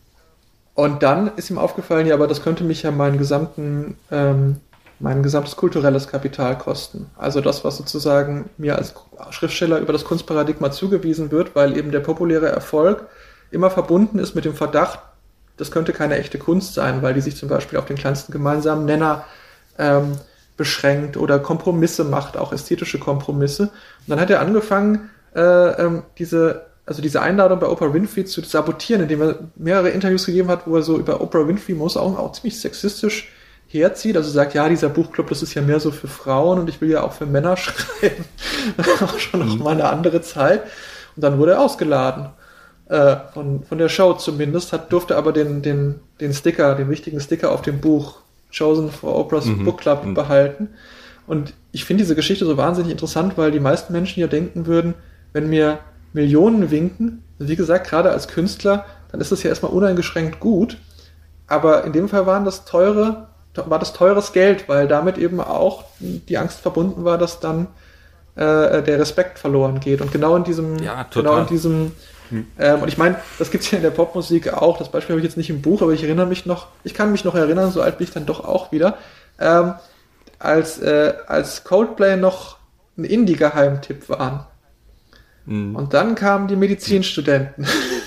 und dann ist ihm aufgefallen, ja, aber das könnte mich ja meinen gesamten... Ähm, mein gesamtes kulturelles Kapital kosten. Also das, was sozusagen mir als Schriftsteller über das Kunstparadigma zugewiesen wird, weil eben der populäre Erfolg immer verbunden ist mit dem Verdacht, das könnte keine echte Kunst sein, weil die sich zum Beispiel auf den kleinsten gemeinsamen Nenner ähm, beschränkt oder Kompromisse macht, auch ästhetische Kompromisse. Und dann hat er angefangen, äh, ähm, diese, also diese Einladung bei Oprah Winfrey zu sabotieren, indem er mehrere Interviews gegeben hat, wo er so über Oprah Winfrey muss auch, auch ziemlich sexistisch herzieht, also sagt, ja, dieser Buchclub, das ist ja mehr so für Frauen und ich will ja auch für Männer schreiben. Auch schon noch mal eine andere Zeit. Und dann wurde er ausgeladen. Äh, von, von der Show zumindest, hat, durfte aber den, den, den Sticker, den wichtigen Sticker auf dem Buch Chosen for Oprah's mhm. Book Club mhm. behalten. Und ich finde diese Geschichte so wahnsinnig interessant, weil die meisten Menschen ja denken würden, wenn mir Millionen winken, wie gesagt, gerade als Künstler, dann ist das ja erstmal uneingeschränkt gut. Aber in dem Fall waren das teure, war das teures Geld, weil damit eben auch die Angst verbunden war, dass dann äh, der Respekt verloren geht. Und genau in diesem, ja, genau in diesem Hm. Ähm, und ich meine, das gibt es ja in der Popmusik auch, das Beispiel habe ich jetzt nicht im Buch, aber ich erinnere mich noch, ich kann mich noch erinnern, so alt bin ich dann doch auch wieder, ähm, als, äh, als Coldplay noch ein Indie-Geheimtipp waren. Hm. Und dann kamen die Medizinstudenten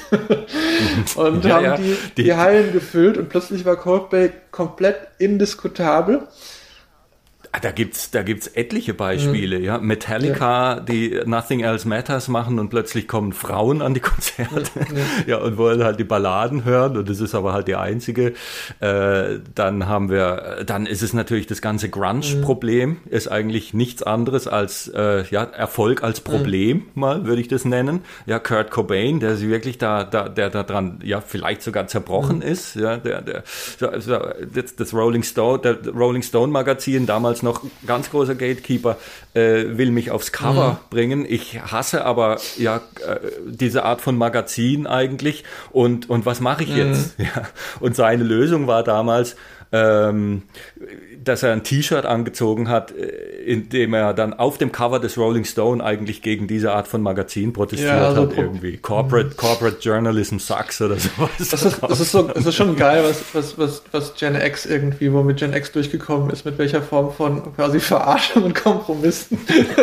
und ja, haben ja, die, die, die Hallen gefüllt und plötzlich war Coldplay komplett indiskutabel. Da gibt's, da gibt's etliche Beispiele, mhm. ja. Metallica, ja. die Nothing Else Matters machen und plötzlich kommen Frauen an die Konzerte, ja, ja und wollen halt die Balladen hören und das ist aber halt die einzige. Äh, dann haben wir, dann ist es natürlich das ganze Grunge-Problem, mhm. ist eigentlich nichts anderes als, äh, ja, Erfolg als Problem, mhm. mal, würde ich das nennen. Ja, Kurt Cobain, der sich wirklich da, da, der da dran, ja, vielleicht sogar zerbrochen mhm. ist, ja, der, der, das, das Rolling Stone, der Rolling Stone Magazin, damals noch ganz großer Gatekeeper, äh, will mich aufs Cover mhm. bringen. Ich hasse aber ja äh, diese Art von Magazin eigentlich. Und, und was mache ich mhm. jetzt? Ja. Und seine Lösung war damals, ähm, dass er ein T-Shirt angezogen hat, in dem er dann auf dem Cover des Rolling Stone eigentlich gegen diese Art von Magazin protestiert ja, also hat. Irgendwie Corporate, mhm. Corporate Journalism sucks oder sowas. Das ist, das ist, so, das ist schon geil, was, was, was, was Gen X irgendwie, womit Gen X durchgekommen ist, mit welcher Form von quasi Verarschung und Kompromissen.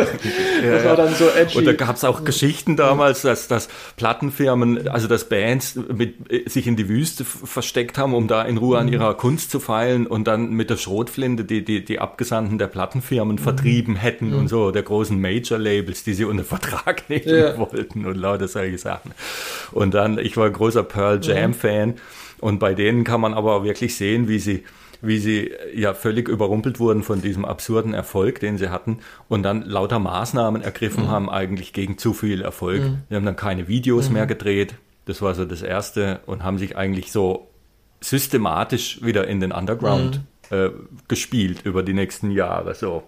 Ja, das war dann so edgy. Und da gab es auch Geschichten damals, dass, dass Plattenfirmen, also dass Bands mit, sich in die Wüste versteckt haben, um da in Ruhe an ihrer Kunst zu feilen und dann mit der Schrotflinte die, die, die Abgesandten der Plattenfirmen mhm. vertrieben hätten mhm. und so, der großen Major-Labels, die sie unter Vertrag nehmen ja. wollten und lauter solche Sachen. Und dann, ich war ein großer Pearl Jam-Fan mhm. und bei denen kann man aber wirklich sehen, wie sie wie sie ja völlig überrumpelt wurden von diesem absurden Erfolg, den sie hatten und dann lauter Maßnahmen ergriffen mhm. haben eigentlich gegen zu viel Erfolg. Mhm. Sie haben dann keine Videos mhm. mehr gedreht, das war so das Erste und haben sich eigentlich so systematisch wieder in den Underground mhm. äh, gespielt über die nächsten Jahre. So.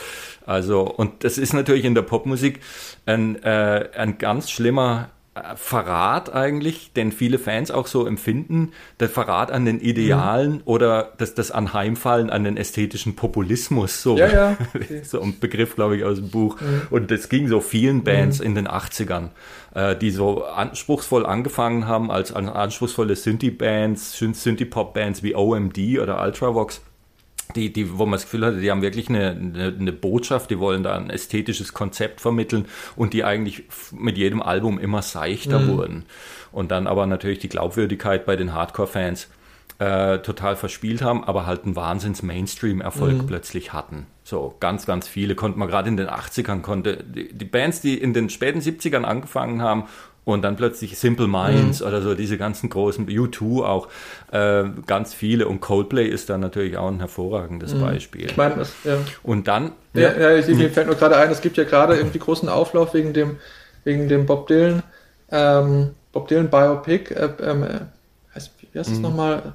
Also, und das ist natürlich in der Popmusik ein, äh, ein ganz schlimmer Verrat eigentlich, den viele Fans auch so empfinden, der Verrat an den Idealen mhm. oder das, das Anheimfallen an den ästhetischen Populismus, so, ja, ja. Okay. so ein Begriff, glaube ich, aus dem Buch. Mhm. Und das ging so vielen Bands mhm. in den achtzigern, äh, die so anspruchsvoll angefangen haben, als, als anspruchsvolle Synthie-Bands, Synthie-Pop-Bands wie O M D oder Ultravox. Die, die, wo man das Gefühl hatte, die haben wirklich eine, eine, eine Botschaft, die wollen da ein ästhetisches Konzept vermitteln und die eigentlich mit jedem Album immer seichter mhm. wurden. Und dann aber natürlich die Glaubwürdigkeit bei den Hardcore-Fans äh, total verspielt haben, aber halt einen Wahnsinns-Mainstream-Erfolg mhm. plötzlich hatten. So, ganz, ganz viele konnte man gerade in den achtzigern, konnte die, die Bands, die in den späten siebzigern angefangen haben, und dann plötzlich Simple Minds mhm. oder so, diese ganzen großen, U zwei auch, äh, ganz viele. Und Coldplay ist dann natürlich auch ein hervorragendes mhm. Beispiel. Ich meine, das, ja. Und dann... Ja, ja, ja ich, mir fällt nur gerade ein, es gibt ja gerade irgendwie großen Auflauf wegen dem, wegen dem Bob Dylan, ähm, Bob Dylan Biopic, äh, ähm, heißt, wie heißt das mhm. nochmal?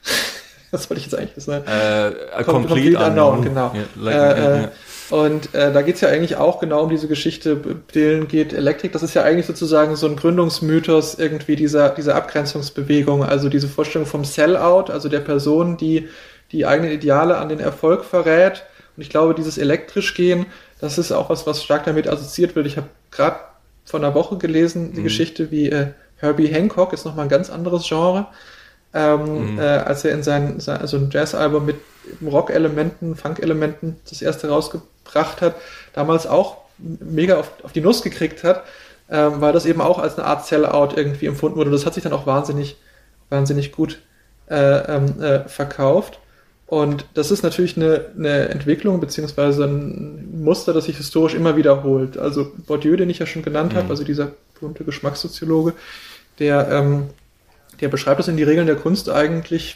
Was wollte ich jetzt eigentlich sagen? Äh, Com- Complete, Complete Unknown, Unknown genau. Yeah, like, äh, yeah, yeah. Und äh, da geht's ja eigentlich auch genau um diese Geschichte, Dylan geht Electric, das ist ja eigentlich sozusagen so ein Gründungsmythos irgendwie dieser, dieser Abgrenzungsbewegung, also diese Vorstellung vom Sellout, also der Person, die die eigenen Ideale an den Erfolg verrät. Und ich glaube, dieses elektrisch gehen, das ist auch was, was stark damit assoziiert wird. Ich habe gerade vor einer Woche gelesen, die mhm. Geschichte wie äh, Herbie Hancock, ist nochmal ein ganz anderes Genre, ähm, mhm. äh, als er in sein, sein also ein Jazz-Album mit Rock-Elementen, Funk-Elementen das erste rausgebracht hat, damals auch mega auf, auf die Nuss gekriegt hat, ähm, weil das eben auch als eine Art Sellout irgendwie empfunden wurde. Und das hat sich dann auch wahnsinnig, wahnsinnig gut äh, äh, verkauft. Und das ist natürlich eine, eine Entwicklung beziehungsweise ein Muster, das sich historisch immer wiederholt. Also Bourdieu, den ich ja schon genannt mhm. habe, also dieser berühmte Geschmackssoziologe, der, ähm, der beschreibt das in die Regeln der Kunst eigentlich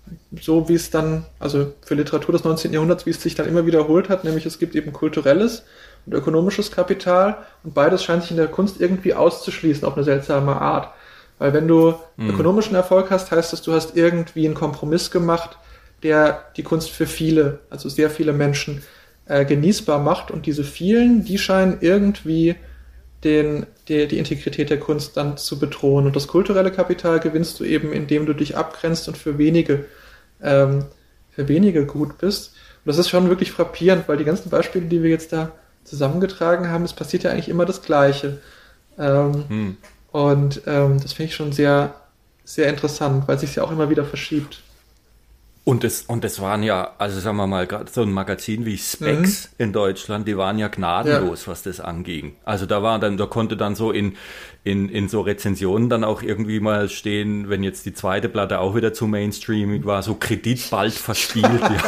so, wie es dann, also für Literatur des neunzehnten Jahrhunderts, wie es sich dann immer wiederholt hat, nämlich es gibt eben kulturelles und ökonomisches Kapital und beides scheint sich in der Kunst irgendwie auszuschließen auf eine seltsame Art. Weil wenn du mhm. ökonomischen Erfolg hast, heißt das, du hast irgendwie einen Kompromiss gemacht, der die Kunst für viele, also sehr viele Menschen äh, genießbar macht und diese vielen, die scheinen irgendwie den, die, die Integrität der Kunst dann zu bedrohen. Und das kulturelle Kapital gewinnst du eben, indem du dich abgrenzt und für wenige, ähm, für wenige gut bist. Und das ist schon wirklich frappierend, weil die ganzen Beispiele, die wir jetzt da zusammengetragen haben, es passiert ja eigentlich immer das Gleiche. Ähm, hm. Und ähm, das finde ich schon sehr, sehr interessant, weil es sich ja auch immer wieder verschiebt. Und es, und es waren ja, also sagen wir mal, gerade so ein Magazin wie Specs mhm. in Deutschland, die waren ja gnadenlos, ja. was das anging. Also da war dann, da konnte dann so in, in, in so Rezensionen dann auch irgendwie mal stehen, wenn jetzt die zweite Platte auch wieder zu mainstreamig war, so Kredit bald verspielt.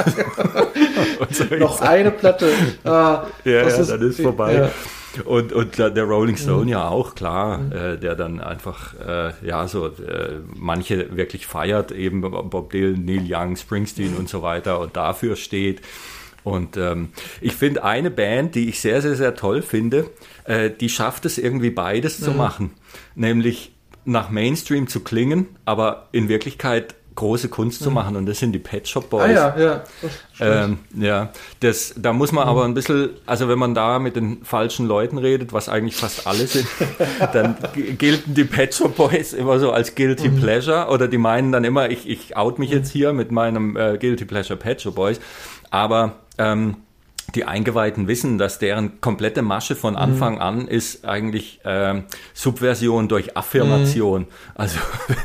ja. so Noch eine Platte. Ah, ja, das ja, ist, dann ist vorbei. Ja. Und, und der Rolling Stone mhm. ja auch, klar, mhm. äh, der dann einfach, äh, ja, so äh, manche wirklich feiert, eben Bob Dylan, Neil Young, Springsteen mhm. und so weiter und dafür steht. Und ähm, ich finde eine Band, die ich sehr, sehr, sehr toll finde, äh, die schafft es irgendwie beides mhm. zu machen. Nämlich nach Mainstream zu klingen, aber in Wirklichkeit große Kunst mhm. zu machen, und das sind die Pet Shop Boys. Ah ja, ja. Ähm, ja, das, da muss man mhm. aber ein bisschen, also wenn man da mit den falschen Leuten redet, was eigentlich fast alle sind, dann g- gelten die Pet Shop Boys immer so als Guilty mhm. Pleasure, oder die meinen dann immer, ich, ich out mich jetzt hier mit meinem äh, Guilty Pleasure Pet Shop Boys, aber ähm, die Eingeweihten wissen, dass deren komplette Masche von Anfang mhm. an ist eigentlich ähm, Subversion durch Affirmation. Mhm. Also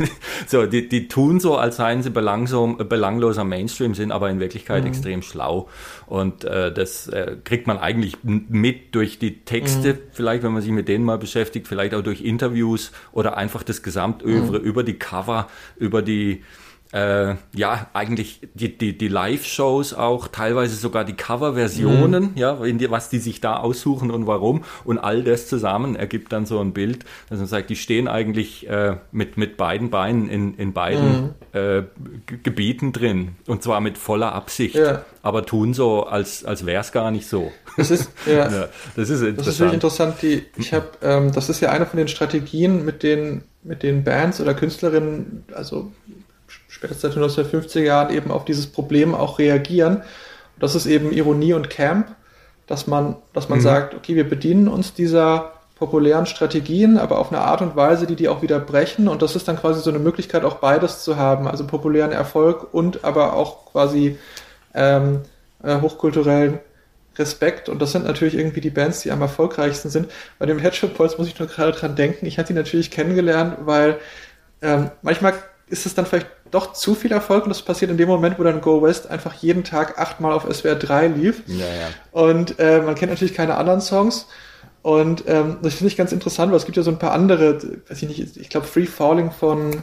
so, die, die tun so, als seien sie belangso, belangloser Mainstream, sind aber in Wirklichkeit mhm. extrem schlau. Und äh, das äh, kriegt man eigentlich mit durch die Texte, mhm. vielleicht, wenn man sich mit denen mal beschäftigt, vielleicht auch durch Interviews oder einfach das Gesamtövre mhm. über die Cover, über die Äh, ja, eigentlich die, die, die Live-Shows auch, teilweise sogar die Cover-Versionen, mhm. ja, in die, was die sich da aussuchen und warum, und all das zusammen ergibt dann so ein Bild, dass man sagt, die stehen eigentlich äh, mit, mit beiden Beinen in, in beiden mhm. äh, G- Gebieten drin, und zwar mit voller Absicht, ja. aber tun so, als, als wäre es gar nicht so. Das ist, ja, ja, das ist interessant. Das ist wirklich interessant. Die, ich hab, ähm, das ist ja eine von den Strategien, mit den, mit den Bands oder Künstlerinnen, also spätestens seit den neunzehnhundertfünfziger Jahren eben auf dieses Problem auch reagieren. Und das ist eben Ironie und Camp, dass man, dass man mhm. sagt, okay, wir bedienen uns dieser populären Strategien, aber auf eine Art und Weise, die die auch wieder brechen. Und das ist dann quasi so eine Möglichkeit, auch beides zu haben, also populären Erfolg und aber auch quasi ähm, äh, hochkulturellen Respekt. Und das sind natürlich irgendwie die Bands, die am erfolgreichsten sind. Bei dem Pet Shop Boys muss ich nur gerade dran denken. Ich hatte die natürlich kennengelernt, weil ähm, manchmal ist es dann vielleicht doch zu viel Erfolg, und das passiert in dem Moment, wo dann Go West einfach jeden Tag achtmal auf S W R drei lief. Ja, ja. Und äh, man kennt natürlich keine anderen Songs. Und ähm, das finde ich ganz interessant, weil es gibt ja so ein paar andere, weiß ich nicht, ich glaube Free Falling von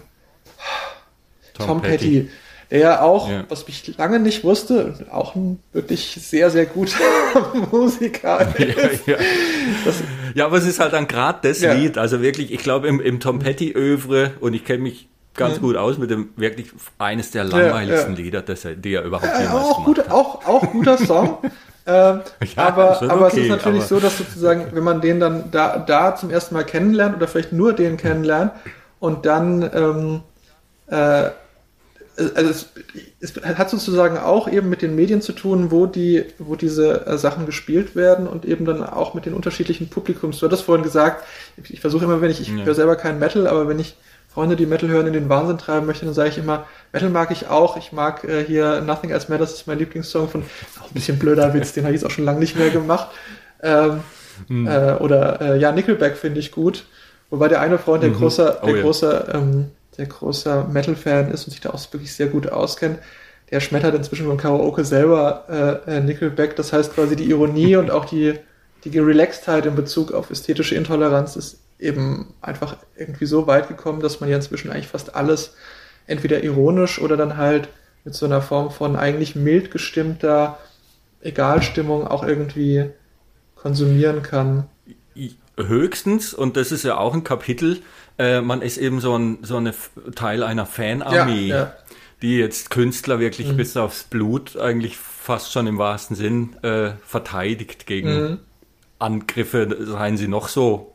Tom, Tom Petty. Petty, der ja auch, ja. was ich lange nicht wusste, auch ein wirklich sehr, sehr guter Musiker ist. Ja, ja. Das, ja, aber es ist halt dann gerade das ja. Lied, also wirklich, ich glaube im, im Tom Petty-Övre, und ich kenne mich ganz gut aus mit dem wirklich eines der langweiligsten ja, ja. Lieder, das er, die er überhaupt jemals ja, auch gemacht gut, hat. Auch, auch guter Song. ähm, ja, aber aber okay, es ist natürlich aber so, dass sozusagen, wenn man den dann da, da zum ersten Mal kennenlernt oder vielleicht nur den kennenlernt und dann ähm, äh, also es, es hat sozusagen auch eben mit den Medien zu tun, wo die, wo diese äh, Sachen gespielt werden, und eben dann auch mit den unterschiedlichen Publikums. Du hattest vorhin gesagt, ich, ich versuche immer, wenn ich, ich ja. höre selber keinen Metal, aber wenn ich Freunde, die Metal hören, in den Wahnsinn treiben möchte, dann sage ich immer, Metal mag ich auch. Ich mag äh, hier Nothing Else Matters, das ist mein Lieblingssong von, auch ein bisschen blöder Witz, den habe ich jetzt auch schon lange nicht mehr gemacht. Ähm, hm. äh, oder äh, ja, Nickelback finde ich gut. Wobei der eine Freund, der mhm. großer, der oh, großer, ja. ähm, der großer Metal-Fan ist und sich da auch wirklich sehr gut auskennt, der schmettert inzwischen beim Karaoke selber äh, äh, Nickelback. Das heißt quasi die Ironie und auch die, die Relaxedheit in Bezug auf ästhetische Intoleranz ist eben einfach irgendwie so weit gekommen, dass man ja inzwischen eigentlich fast alles entweder ironisch oder dann halt mit so einer Form von eigentlich mild gestimmter Egalstimmung auch irgendwie konsumieren kann. Höchstens, und das ist ja auch ein Kapitel, äh, man ist eben so ein so eine Teil einer Fanarmee, ja, ja. die jetzt Künstler wirklich mhm. bis aufs Blut eigentlich fast schon im wahrsten Sinn äh, verteidigt gegen mhm. Angriffe, seien sie noch so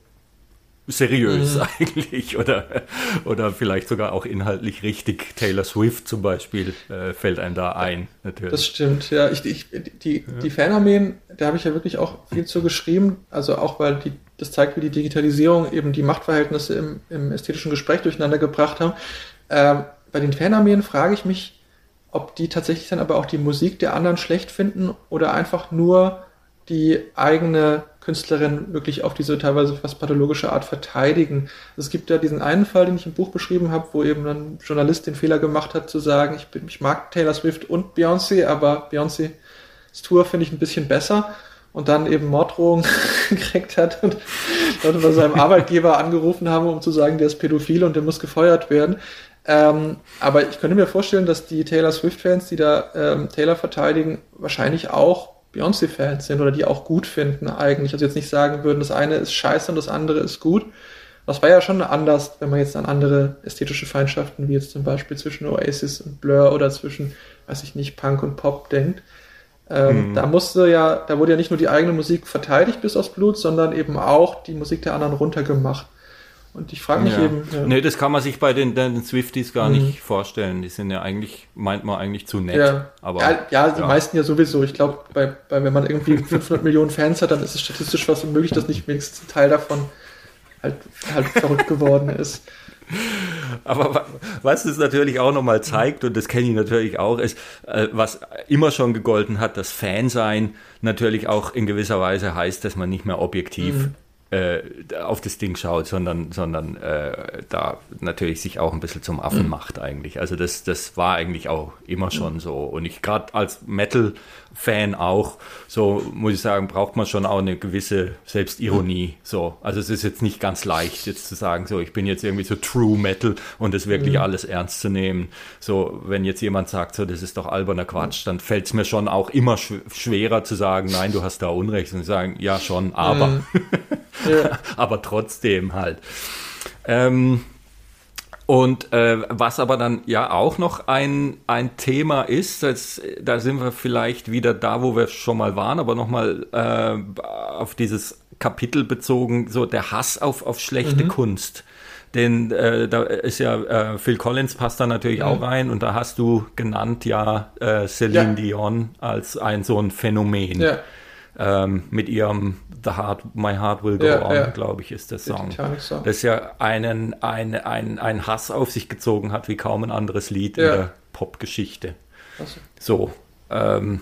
seriös mhm. eigentlich oder, oder vielleicht sogar auch inhaltlich richtig. Taylor Swift zum Beispiel äh, fällt einem da ein, natürlich. Das stimmt, ja. Ich, ich, die, ja. die Fanarmeen, da habe ich ja wirklich auch viel zu geschrieben, also auch weil die, das zeigt, wie die Digitalisierung eben die Machtverhältnisse im, im ästhetischen Gespräch durcheinander gebracht haben. Ähm, bei den Fanarmeen frage ich mich, ob die tatsächlich dann aber auch die Musik der anderen schlecht finden oder einfach nur die eigene Künstlerin wirklich auf diese teilweise fast pathologische Art verteidigen. Es gibt ja diesen einen Fall, den ich im Buch beschrieben habe, wo eben ein Journalist den Fehler gemacht hat, zu sagen, ich, bin, ich mag Taylor Swift und Beyoncé, aber Beyoncés Tour finde ich ein bisschen besser und dann eben Morddrohungen gekriegt hat und Leute bei seinem Arbeitgeber angerufen haben, um zu sagen, der ist pädophil und der muss gefeuert werden. Ähm, aber ich könnte mir vorstellen, dass die Taylor Swift-Fans, die da ähm, Taylor verteidigen, wahrscheinlich auch Beyoncé-Fans sind oder die auch gut finden eigentlich. Also jetzt nicht sagen würden, das eine ist scheiße und das andere ist gut. Das war ja schon anders, wenn man jetzt an andere ästhetische Feindschaften, wie jetzt zum Beispiel zwischen Oasis und Blur oder zwischen, weiß ich nicht, Punk und Pop denkt. Ähm, mhm. Da musste ja, da wurde ja nicht nur die eigene Musik verteidigt bis aufs Blut, sondern eben auch die Musik der anderen runtergemacht. Und ich frage mich ja. eben... Ja. Nee, das kann man sich bei den, den Swifties gar mhm. nicht vorstellen. Die sind ja eigentlich, meint man eigentlich zu nett. Ja, aber, ja, ja die ja. meisten ja sowieso. Ich glaube, bei, bei, wenn man irgendwie fünfhundert Millionen Fans hat, dann ist es statistisch fast unmöglich, dass nicht wenigstens ein Teil davon halt, halt verrückt geworden ist. Aber was es natürlich auch nochmal zeigt, und das kenne ich natürlich auch, ist, was immer schon gegolten hat, dass Fansein natürlich auch in gewisser Weise heißt, dass man nicht mehr objektiv mhm. äh, auf das Ding schaut, sondern, sondern äh, da natürlich sich auch ein bisschen zum Affen mhm. macht eigentlich. Also das, das war eigentlich auch immer schon mhm. so. Und ich gerade als Metal-Fan auch, so muss ich sagen, braucht man schon auch eine gewisse Selbstironie. So. Also es ist jetzt nicht ganz leicht, jetzt zu sagen, so ich bin jetzt irgendwie so True Metal und das wirklich mhm. alles ernst zu nehmen. So, wenn jetzt jemand sagt, so das ist doch alberner Quatsch, dann fällt es mir schon auch immer schw- schwerer zu sagen, nein, du hast da Unrecht, und sagen, ja schon, aber. Mhm. Ja. Aber trotzdem halt. Ähm, und äh, was aber dann ja auch noch ein, ein Thema ist, das, da sind wir vielleicht wieder da, wo wir schon mal waren, aber nochmal äh, auf dieses Kapitel bezogen, so der Hass auf, auf schlechte mhm. Kunst. Denn äh, da ist ja, äh, Phil Collins passt da natürlich mhm. auch rein, und da hast du genannt ja äh, Celine ja. Dion als ein so ein Phänomen. Ja. Ähm, mit ihrem The Heart, My Heart Will Go ja, On, ja. glaube ich, ist der Song. Song. Das ja einen, ein, ein, ein Hass auf sich gezogen hat, wie kaum ein anderes Lied ja. in der Popgeschichte. So, ähm,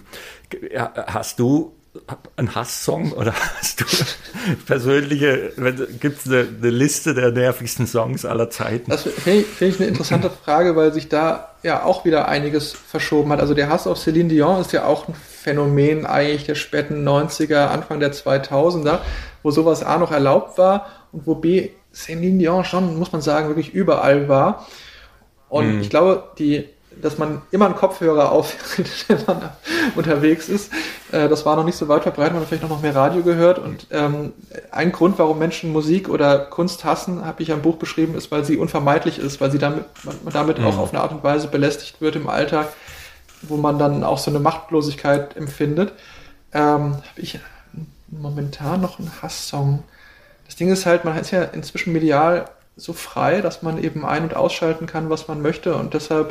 hast du einen Hasssong oder hast du persönliche, gibt es eine, eine Liste der nervigsten Songs aller Zeiten? Das finde ich, find ich eine interessante Frage, weil sich da ja auch wieder einiges verschoben hat. Also der Hass auf Celine Dion ist ja auch ein Phänomen eigentlich der späten neunziger, Anfang der zweitausender, wo sowas A noch erlaubt war und wo B Celine Dion schon, muss man sagen, wirklich überall war. Und hm. ich glaube, die dass man immer einen Kopfhörer aufhört, wenn man unterwegs ist. Äh, das war noch nicht so weit verbreitet, man hat vielleicht noch mehr Radio gehört. Und ähm, ein Grund, warum Menschen Musik oder Kunst hassen, habe ich ja im Buch beschrieben, ist, weil sie unvermeidlich ist, weil sie damit, man damit mhm. auch auf eine Art und Weise belästigt wird im Alltag, wo man dann auch so eine Machtlosigkeit empfindet. Ähm, habe ich momentan noch einen Hasssong. Das Ding ist halt, man ist ja inzwischen medial so frei, dass man eben ein- und ausschalten kann, was man möchte, und deshalb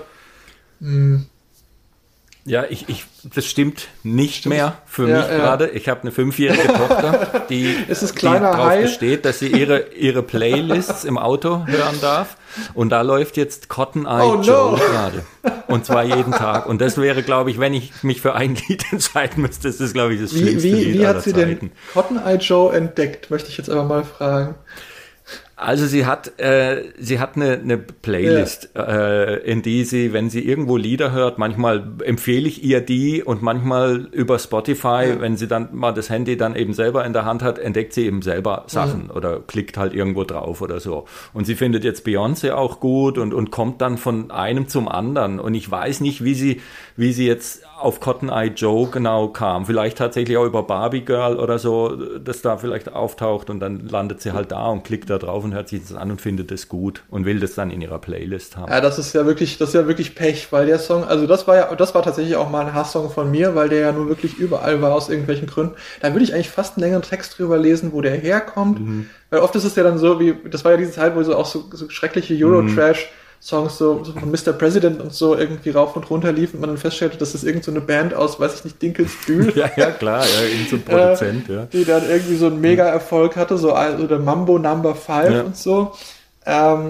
Ja, ich, ich, das stimmt nicht stimmt. mehr für ja, mich ja. gerade. Ich habe eine fünfjährige Tochter, die, die darauf besteht, dass sie ihre, ihre Playlists im Auto hören darf. Und da läuft jetzt Cotton Eye oh, Joe no. gerade. Und zwar jeden Tag. Und das wäre, glaube ich, wenn ich mich für ein Lied entscheiden müsste, ist das, glaube ich, das wie, schlimmste wie, Lied wie aller hat sie Zeiten. denn Cotton Eye Joe entdeckt, möchte ich jetzt aber mal fragen. Also sie hat, äh, sie hat eine, eine Playlist, ja. äh, in die sie, wenn sie irgendwo Lieder hört, manchmal empfehle ich ihr die und manchmal über Spotify, ja. wenn sie dann mal das Handy dann eben selber in der Hand hat, entdeckt sie eben selber Sachen mhm. oder klickt halt irgendwo drauf oder so. Und sie findet jetzt Beyoncé auch gut und, und kommt dann von einem zum anderen. Und ich weiß nicht, wie sie, wie sie jetzt auf Cotton Eye Joe genau kam. Vielleicht tatsächlich auch über Barbie Girl oder so, das da vielleicht auftaucht und dann landet sie halt da und klickt da drauf und hört sich das an und findet es gut und will das dann in ihrer Playlist haben. Ja, das ist ja wirklich, das ist ja wirklich Pech, weil der Song, also das war ja, das war tatsächlich auch mal ein Hasssong von mir, weil der ja nur wirklich überall war aus irgendwelchen Gründen. Da würde ich eigentlich fast einen längeren Text drüber lesen, wo der herkommt, mhm. weil oft ist es ja dann so, wie, das war ja diese Zeit, wo so auch so, so schreckliche Euro-Trash Songs so, so von Mister President und so irgendwie rauf und runter liefen und man dann feststellte, dass das irgend so eine Band aus, weiß ich nicht, Dinkelsbühl. ja, ja, klar, ja, irgend so ein Produzent, äh, ja. Die dann irgendwie so einen Mega-Erfolg hatte, so also der Mambo Number Five ja. und so. Ähm,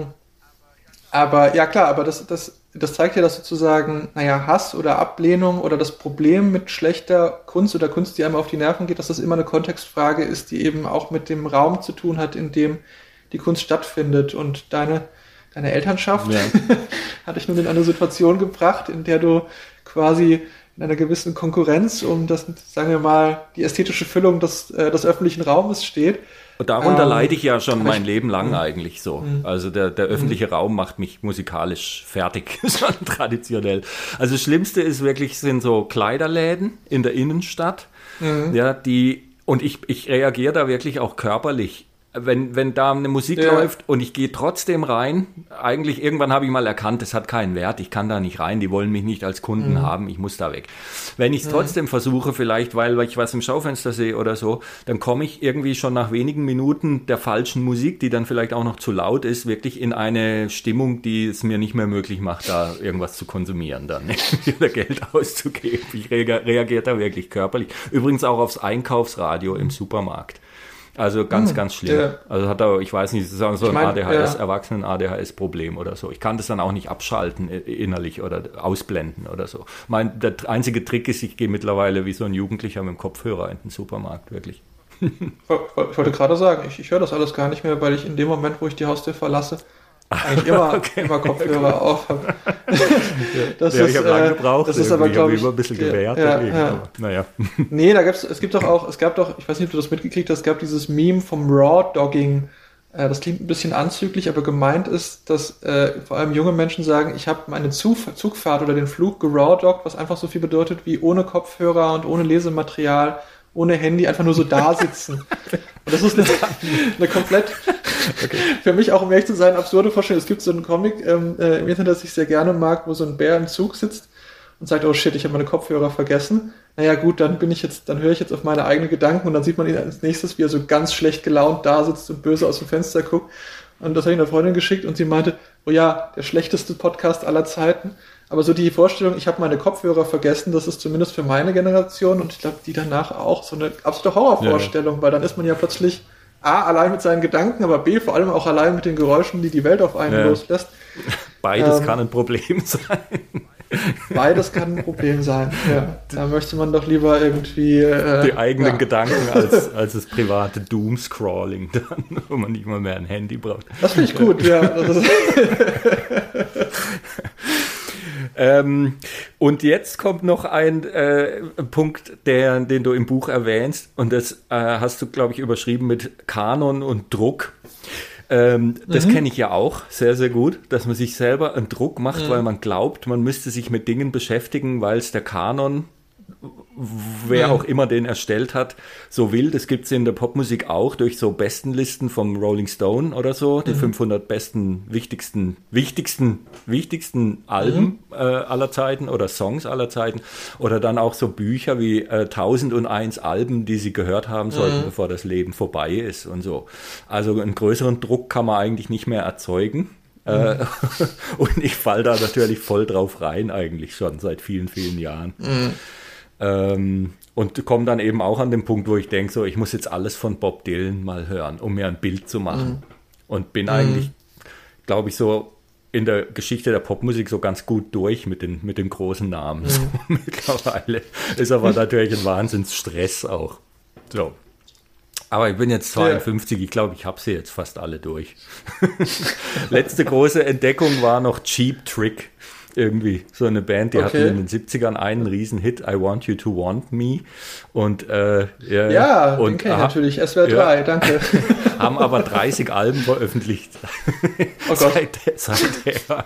aber ja, klar, aber das, das, das zeigt ja, dass sozusagen, naja, Hass oder Ablehnung oder das Problem mit schlechter Kunst oder Kunst, die einem auf die Nerven geht, dass das immer eine Kontextfrage ist, die eben auch mit dem Raum zu tun hat, in dem die Kunst stattfindet. Und deine Deine Elternschaft ja. hat dich nun in eine Situation gebracht, in der du quasi in einer gewissen Konkurrenz um das, sagen wir mal, die ästhetische Füllung des, äh, des öffentlichen Raumes steht. Und darunter ähm, leide ich ja schon mein ich, Leben lang mh. eigentlich so. Mh. Also der, der öffentliche mh. Raum macht mich musikalisch fertig, schon traditionell. Also das Schlimmste ist wirklich, sind so Kleiderläden in der Innenstadt, mh. ja, die, und ich, ich reagiere da wirklich auch körperlich. Wenn, wenn da eine Musik ja. läuft und ich gehe trotzdem rein, eigentlich irgendwann habe ich mal erkannt, das hat keinen Wert, ich kann da nicht rein, die wollen mich nicht als Kunden mhm. haben, ich muss da weg. Wenn ich es mhm. trotzdem versuche, vielleicht weil, weil ich was im Schaufenster sehe oder so, dann komme ich irgendwie schon nach wenigen Minuten der falschen Musik, die dann vielleicht auch noch zu laut ist, wirklich in eine Stimmung, die es mir nicht mehr möglich macht, da irgendwas zu konsumieren, dann wieder Geld auszugeben. Ich reagiere da wirklich körperlich. Übrigens auch aufs Einkaufsradio im Supermarkt. Also ganz, hm, ganz schlimm. Ja. Also hat er, ich weiß nicht, das ist so ein ich mein, A D H S, ja. Erwachsenen-A D H S-Problem oder so. Ich kann das dann auch nicht abschalten innerlich oder ausblenden oder so. Mein, der einzige Trick ist, ich gehe mittlerweile wie so ein Jugendlicher mit dem Kopfhörer in den Supermarkt, wirklich. Ich wollte gerade sagen, ich, ich höre das alles gar nicht mehr, weil ich in dem Moment, wo ich die Haustür verlasse, eigentlich immer, okay. immer Kopfhörer okay. auf habe. Das ja, ist, ich habe lange gebraucht. Das ist aber, glaube ich, immer ein bisschen gewehrt. Ja, ja. Aber, naja. Nee, da gibt's, es gibt doch auch, es gab doch, ich weiß nicht, ob du das mitgekriegt hast, es gab dieses Meme vom Raw-Dogging. Das klingt ein bisschen anzüglich, aber gemeint ist, dass äh, vor allem junge Menschen sagen, ich habe meine Zug, Zugfahrt oder den Flug gerawdoggt, was einfach so viel bedeutet wie ohne Kopfhörer und ohne Lesematerial, ohne Handy, einfach nur so da sitzen. Und das ist eine, eine komplett, okay. für mich auch, um ehrlich zu sein, absurde Vorstellung. Es gibt so einen Comic ähm, äh, im Internet, das ich sehr gerne mag, wo so ein Bär im Zug sitzt und sagt, oh shit, ich habe meine Kopfhörer vergessen. Naja gut, dann bin ich jetzt, dann höre ich jetzt auf meine eigenen Gedanken und dann sieht man ihn als nächstes, wie er so ganz schlecht gelaunt da sitzt und böse aus dem Fenster guckt. Und das habe ich einer Freundin geschickt und sie meinte, oh ja, der schlechteste Podcast aller Zeiten. Aber so die Vorstellung, ich habe meine Kopfhörer vergessen, das ist zumindest für meine Generation und ich glaube, die danach auch so eine absolute Horrorvorstellung, ja. weil dann ist man ja plötzlich A, allein mit seinen Gedanken, aber B, vor allem auch allein mit den Geräuschen, die die Welt auf einen ja. loslässt. Beides ähm, kann ein Problem sein. Beides kann ein Problem sein, ja. Da möchte man doch lieber irgendwie... Äh, die eigenen ja. Gedanken als, als das private Doomscrolling dann, wo man nicht mal mehr ein Handy braucht. Das finde ich gut, ja. Das ist Ähm, und jetzt kommt noch ein äh, Punkt, der, den du im Buch erwähnst, und das äh, hast du, glaube ich, überschrieben mit Kanon und Druck. Ähm, das mhm. kenne ich ja auch sehr, sehr gut, dass man sich selber einen Druck macht, mhm. weil man glaubt, man müsste sich mit Dingen beschäftigen, weil es der Kanon, wer mhm. auch immer den erstellt hat, so will. Das gibt es in der Popmusik auch durch so Bestenlisten vom Rolling Stone oder so, die mhm. fünfhundert besten, wichtigsten, wichtigsten, wichtigsten Alben mhm. äh, aller Zeiten oder Songs aller Zeiten oder dann auch so Bücher wie äh, tausendeins Alben, die sie gehört haben sollten, mhm. bevor das Leben vorbei ist und so. Also einen größeren Druck kann man eigentlich nicht mehr erzeugen. Mhm. Äh, und ich fall da natürlich voll drauf rein eigentlich schon seit vielen, vielen Jahren. Mhm. Ähm, und komme dann eben auch an den Punkt, wo ich denke, so, ich muss jetzt alles von Bob Dylan mal hören, um mir ein Bild zu machen. Mhm. Und bin mhm. eigentlich, glaube ich, so in der Geschichte der Popmusik so ganz gut durch mit den, mit den großen Namen. Mhm. So, mittlerweile ist aber natürlich ein Wahnsinnsstress auch. So. Aber ich bin jetzt zweiundfünfzig, ja. Ich glaube, ich habe sie jetzt fast alle durch. Letzte große Entdeckung war noch Cheap Trick. Irgendwie so eine Band, die okay. hatten in den siebzigern einen riesen Hit, I Want You to Want Me. Und, äh, ja, ja und, den kenne ich natürlich, S W R drei, ja, danke. Haben aber dreißig Alben veröffentlicht. Oh Gott. Seit, seither.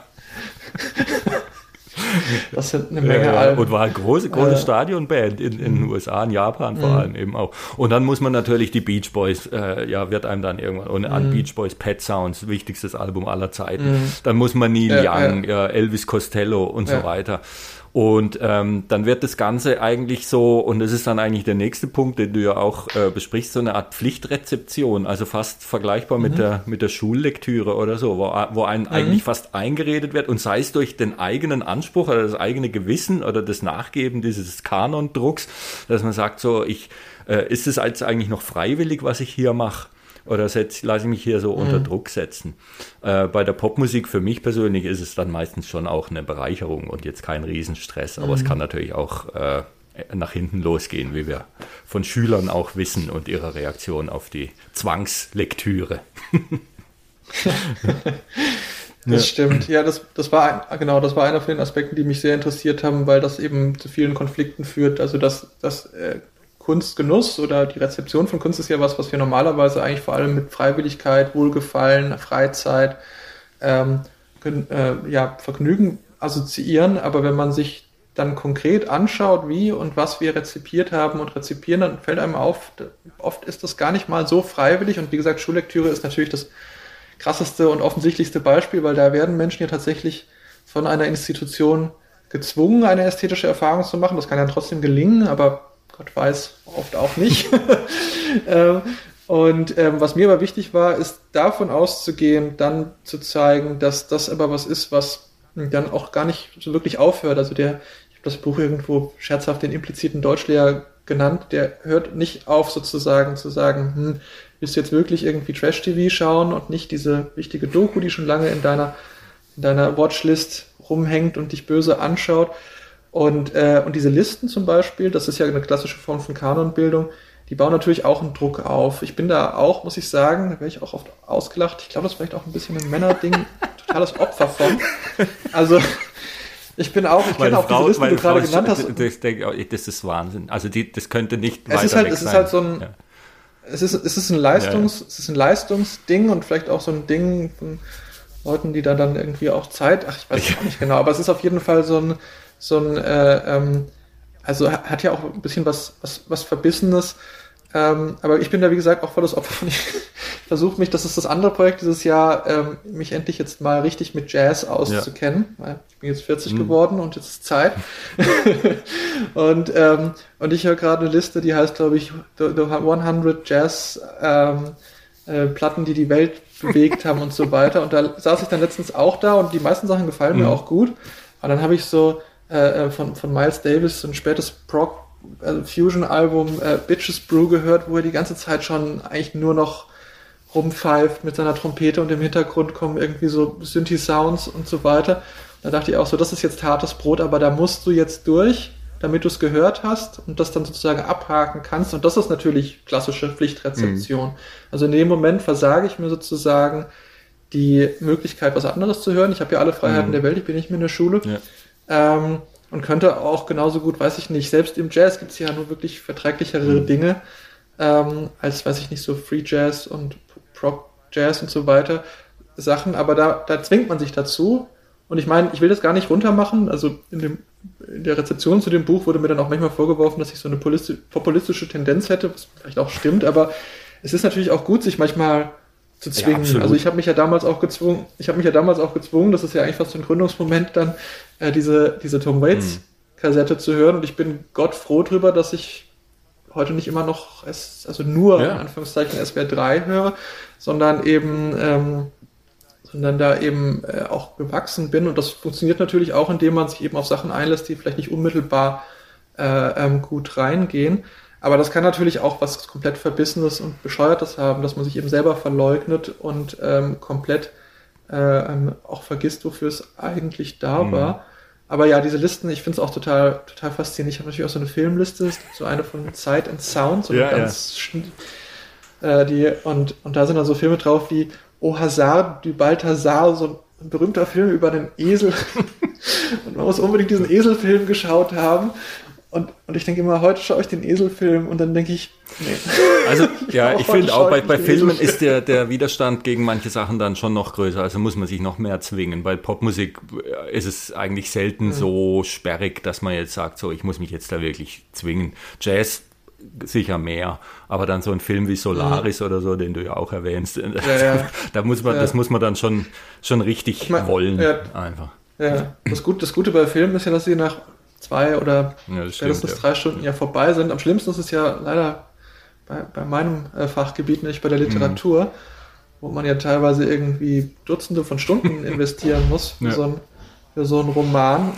Das sind eine Menge äh, Alben. Und war eine große, große äh, Stadionband in, in den U S A, in Japan vor allem eben auch. Und dann muss man natürlich die Beach Boys, äh, ja, wird einem dann irgendwann, und an mm. Beach Boys, Pet Sounds, wichtigstes Album aller Zeiten. Mm. Dann muss man Neil ja, Young, ja. Ja, Elvis Costello und ja. so weiter. Und ähm, dann wird das Ganze eigentlich so, und das ist dann eigentlich der nächste Punkt, den du ja auch äh, besprichst, so eine Art Pflichtrezeption, also fast vergleichbar mhm. mit der mit der Schullektüre oder so, wo, wo einem mhm. eigentlich fast eingeredet wird, und sei es durch den eigenen Anspruch oder das eigene Gewissen oder das Nachgeben dieses Kanondrucks, dass man sagt so, ich äh, ist es als eigentlich noch freiwillig, was ich hier mache? Oder setz, lasse ich mich hier so mhm. unter Druck setzen. Äh, bei der Popmusik für mich persönlich ist es dann meistens schon auch eine Bereicherung und jetzt kein Riesenstress. Aber mhm. es kann natürlich auch äh, nach hinten losgehen, wie wir von Schülern auch wissen und ihrer Reaktion auf die Zwangslektüre. Das ja. stimmt. Ja, das, das war ein, genau, das war einer von den Aspekten, die mich sehr interessiert haben, weil das eben zu vielen Konflikten führt. Also dass das äh, Kunstgenuss oder die Rezeption von Kunst ist ja was, was wir normalerweise eigentlich vor allem mit Freiwilligkeit, Wohlgefallen, Freizeit, ähm, können, äh, ja, Vergnügen assoziieren. Aber wenn man sich dann konkret anschaut, wie und was wir rezipiert haben und rezipieren, dann fällt einem auf, oft ist das gar nicht mal so freiwillig. Und wie gesagt, Schullektüre ist natürlich das krasseste und offensichtlichste Beispiel, weil da werden Menschen ja tatsächlich von einer Institution gezwungen, eine ästhetische Erfahrung zu machen. Das kann ja trotzdem gelingen, aber Gott weiß, oft auch nicht. ähm, und ähm, was mir aber wichtig war, ist davon auszugehen, dann zu zeigen, dass das aber was ist, was dann auch gar nicht so wirklich aufhört. Also der, ich habe das Buch irgendwo scherzhaft den impliziten Deutschlehrer genannt, der hört nicht auf sozusagen zu sagen, hm, willst du jetzt wirklich irgendwie Trash-T V schauen und nicht diese wichtige Doku, die schon lange in deiner, in deiner Watchlist rumhängt und dich böse anschaut. Und, äh, und diese Listen zum Beispiel, das ist ja eine klassische Form von Kanonbildung, die bauen natürlich auch einen Druck auf. Ich bin da auch, muss ich sagen, da werde ich auch oft ausgelacht. Ich glaube, das ist vielleicht auch ein bisschen ein Männerding, totales Opfer von. Also ich bin auch, ich kenne auch diese Listen, die du gerade genannt hast. Das, das ist Wahnsinn. Also die, das könnte nicht es weiter ist halt, weg es sein. ist halt so ein, ja. es ist, es ist ein Leistungs, ja, ja. es ist ein Leistungsding und vielleicht auch so ein Ding von Leuten, die da dann irgendwie auch Zeit, ach, ich weiß es auch nicht genau, aber es ist auf jeden Fall so ein so ein, äh, ähm, also hat ja auch ein bisschen was, was, was Verbissenes, ähm, aber ich bin da, wie gesagt, auch voll das Opfer von, ich versuche mich, das ist das andere Projekt dieses Jahr, ähm, mich endlich jetzt mal richtig mit Jazz auszukennen, ja. weil ich bin jetzt vierzig mhm. geworden und jetzt ist Zeit. und, ähm, und ich höre gerade eine Liste, die heißt, glaube ich, The, the hundred Jazz ähm, äh, Platten, die die Welt bewegt haben und so weiter, und da saß ich dann letztens auch da und die meisten Sachen gefallen mhm. mir auch gut, aber dann habe ich so Von, von Miles Davis, so ein spätes Prog-Fusion-Album äh, Bitches Brew gehört, wo er die ganze Zeit schon eigentlich nur noch rumpfeift mit seiner Trompete und im Hintergrund kommen irgendwie so Synthi-Sounds und so weiter. Da dachte ich auch so, das ist jetzt hartes Brot, aber da musst du jetzt durch, damit du es gehört hast und das dann sozusagen abhaken kannst. Und das ist natürlich klassische Pflichtrezeption. Mhm. Also in dem Moment versage ich mir sozusagen die Möglichkeit, was anderes zu hören. Ich habe ja alle Freiheiten mhm. der Welt, ich bin nicht mehr in der Schule. Ja. Ähm, und könnte auch genauso gut, weiß ich nicht, selbst im Jazz gibt es ja nur wirklich verträglichere mhm. Dinge, ähm, als, weiß ich nicht, so Free Jazz und Prog Jazz und so weiter Sachen, aber da, da zwingt man sich dazu. Und ich meine, ich will das gar nicht runtermachen, also in, dem, in der Rezeption zu dem Buch wurde mir dann auch manchmal vorgeworfen, dass ich so eine populistische Tendenz hätte, was vielleicht auch stimmt, aber es ist natürlich auch gut, sich manchmal zu zwingen. Ja, also ich habe mich ja damals auch gezwungen, ich habe mich ja damals auch gezwungen, das ist ja eigentlich fast so ein Gründungsmoment, dann äh, diese, diese Tom Waits mhm. Kassette zu hören, und ich bin Gott froh drüber, dass ich heute nicht immer noch, es, also nur ja. in Anführungszeichen S W R drei höre, sondern eben ähm, sondern da eben äh, auch gewachsen bin, und das funktioniert natürlich auch, indem man sich eben auf Sachen einlässt, die vielleicht nicht unmittelbar äh, ähm, gut reingehen. Aber das kann natürlich auch was komplett Verbissenes und Bescheuertes haben, dass man sich eben selber verleugnet und ähm, komplett äh, ähm, auch vergisst, wofür es eigentlich da mhm. war. Aber ja, diese Listen, ich finde es auch total total faszinierend. Ich habe natürlich auch so eine Filmliste, so eine von Sight and Sound, so eine ja, ganz, ja. Äh, die, und, und da sind dann so Filme drauf wie O Hazard du Balthasar, so ein berühmter Film über einen Esel. Und man muss unbedingt diesen Eselfilm geschaut haben. Und, und ich denke immer, heute schaue ich den Eselfilm und dann denke ich, nee. Also, ja, ich finde auch, bei, bei Filmen ist der, der Widerstand gegen manche Sachen dann schon noch größer. Also muss man sich noch mehr zwingen. Bei Popmusik ist es eigentlich selten mhm. so sperrig, dass man jetzt sagt, so, ich muss mich jetzt da wirklich zwingen. Jazz sicher mehr, aber dann so ein Film wie Solaris mhm. oder so, den du ja auch erwähnst, ja, ja. da muss man, ja. das muss man dann schon, schon richtig ich mein, wollen, ja, einfach. Ja, das Gute, das Gute bei Filmen ist ja, dass sie nach zwei oder ja, spätestens ja. drei Stunden ja vorbei sind. Am schlimmsten ist es ja leider bei, bei meinem äh, Fachgebiet, nicht bei der Literatur, mhm. wo man ja teilweise irgendwie Dutzende von Stunden investieren muss für, ja. so, ein, für so einen Roman.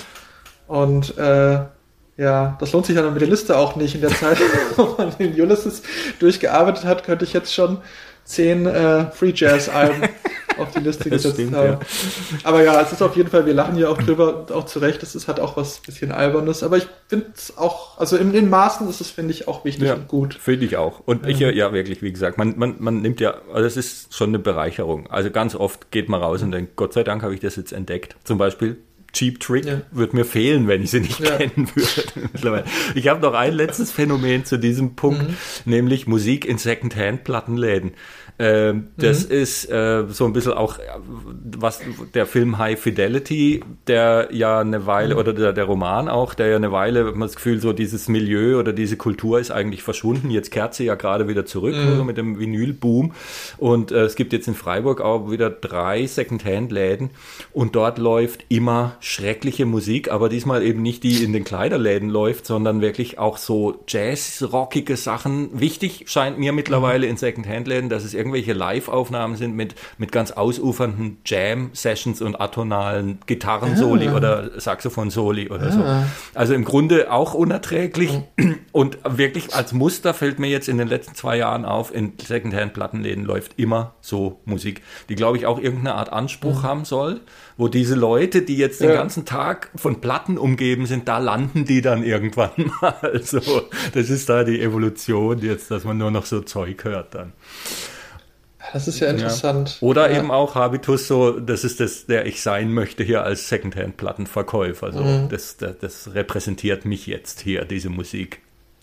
Und äh, ja, das lohnt sich dann mit der Liste auch nicht. In der Zeit, wo man den Ulysses durchgearbeitet hat, könnte ich jetzt schon zehn äh, Free Jazz-Alben auf die Liste das gesetzt stimmt, haben. Ja. Aber ja, es ist auf jeden Fall, wir lachen hier auch drüber, auch zu Recht, es ist halt auch was bisschen Albernes, aber ich finde es auch, also in den Maßen ist es, finde ich, auch wichtig ja, und gut. Finde ich auch. Und ich, ja, wirklich, wie gesagt, man, man, man nimmt ja, also es ist schon eine Bereicherung. Also ganz oft geht man raus und denkt, Gott sei Dank habe ich das jetzt entdeckt. Zum Beispiel Cheap Trick ja. würde mir fehlen, wenn ich sie nicht ja. kennen würde. Ich habe noch ein letztes Phänomen zu diesem Punkt, mhm. nämlich Musik in Secondhand-Plattenläden. Ähm, das mhm. ist äh, so ein bisschen auch, was der Film High Fidelity, der ja eine Weile, mhm. oder der, der Roman auch, der ja eine Weile, hat man das Gefühl, so dieses Milieu oder diese Kultur ist eigentlich verschwunden. Jetzt kehrt sie ja gerade wieder zurück, mhm. also mit dem Vinyl-Boom. Und äh, es gibt jetzt in Freiburg auch wieder drei Secondhand-Läden und dort läuft immer schreckliche Musik, aber diesmal eben nicht die in den Kleiderläden läuft, sondern wirklich auch so Jazz-rockige Sachen. Wichtig scheint mir mittlerweile in Secondhand-Läden, dass es irgendwelche Live-Aufnahmen sind mit, mit ganz ausufernden Jam-Sessions und atonalen Gitarren-Soli ah. oder Saxophon-Soli oder ah. so. Also im Grunde auch unerträglich und wirklich als Muster fällt mir jetzt in den letzten zwei Jahren auf, in Secondhand-Plattenläden läuft immer so Musik, die, glaube ich, auch irgendeine Art Anspruch mhm. haben soll, wo diese Leute, die jetzt den ja. ganzen Tag von Platten umgeben sind, da landen die dann irgendwann mal. Also das ist da die Evolution jetzt, dass man nur noch so Zeug hört dann. Das ist ja interessant. Ja. Oder ja. eben auch Habitus, so, das ist das, der ich sein möchte hier als Secondhand-Plattenverkäufer. Also mhm. das, das, das repräsentiert mich jetzt hier, diese Musik.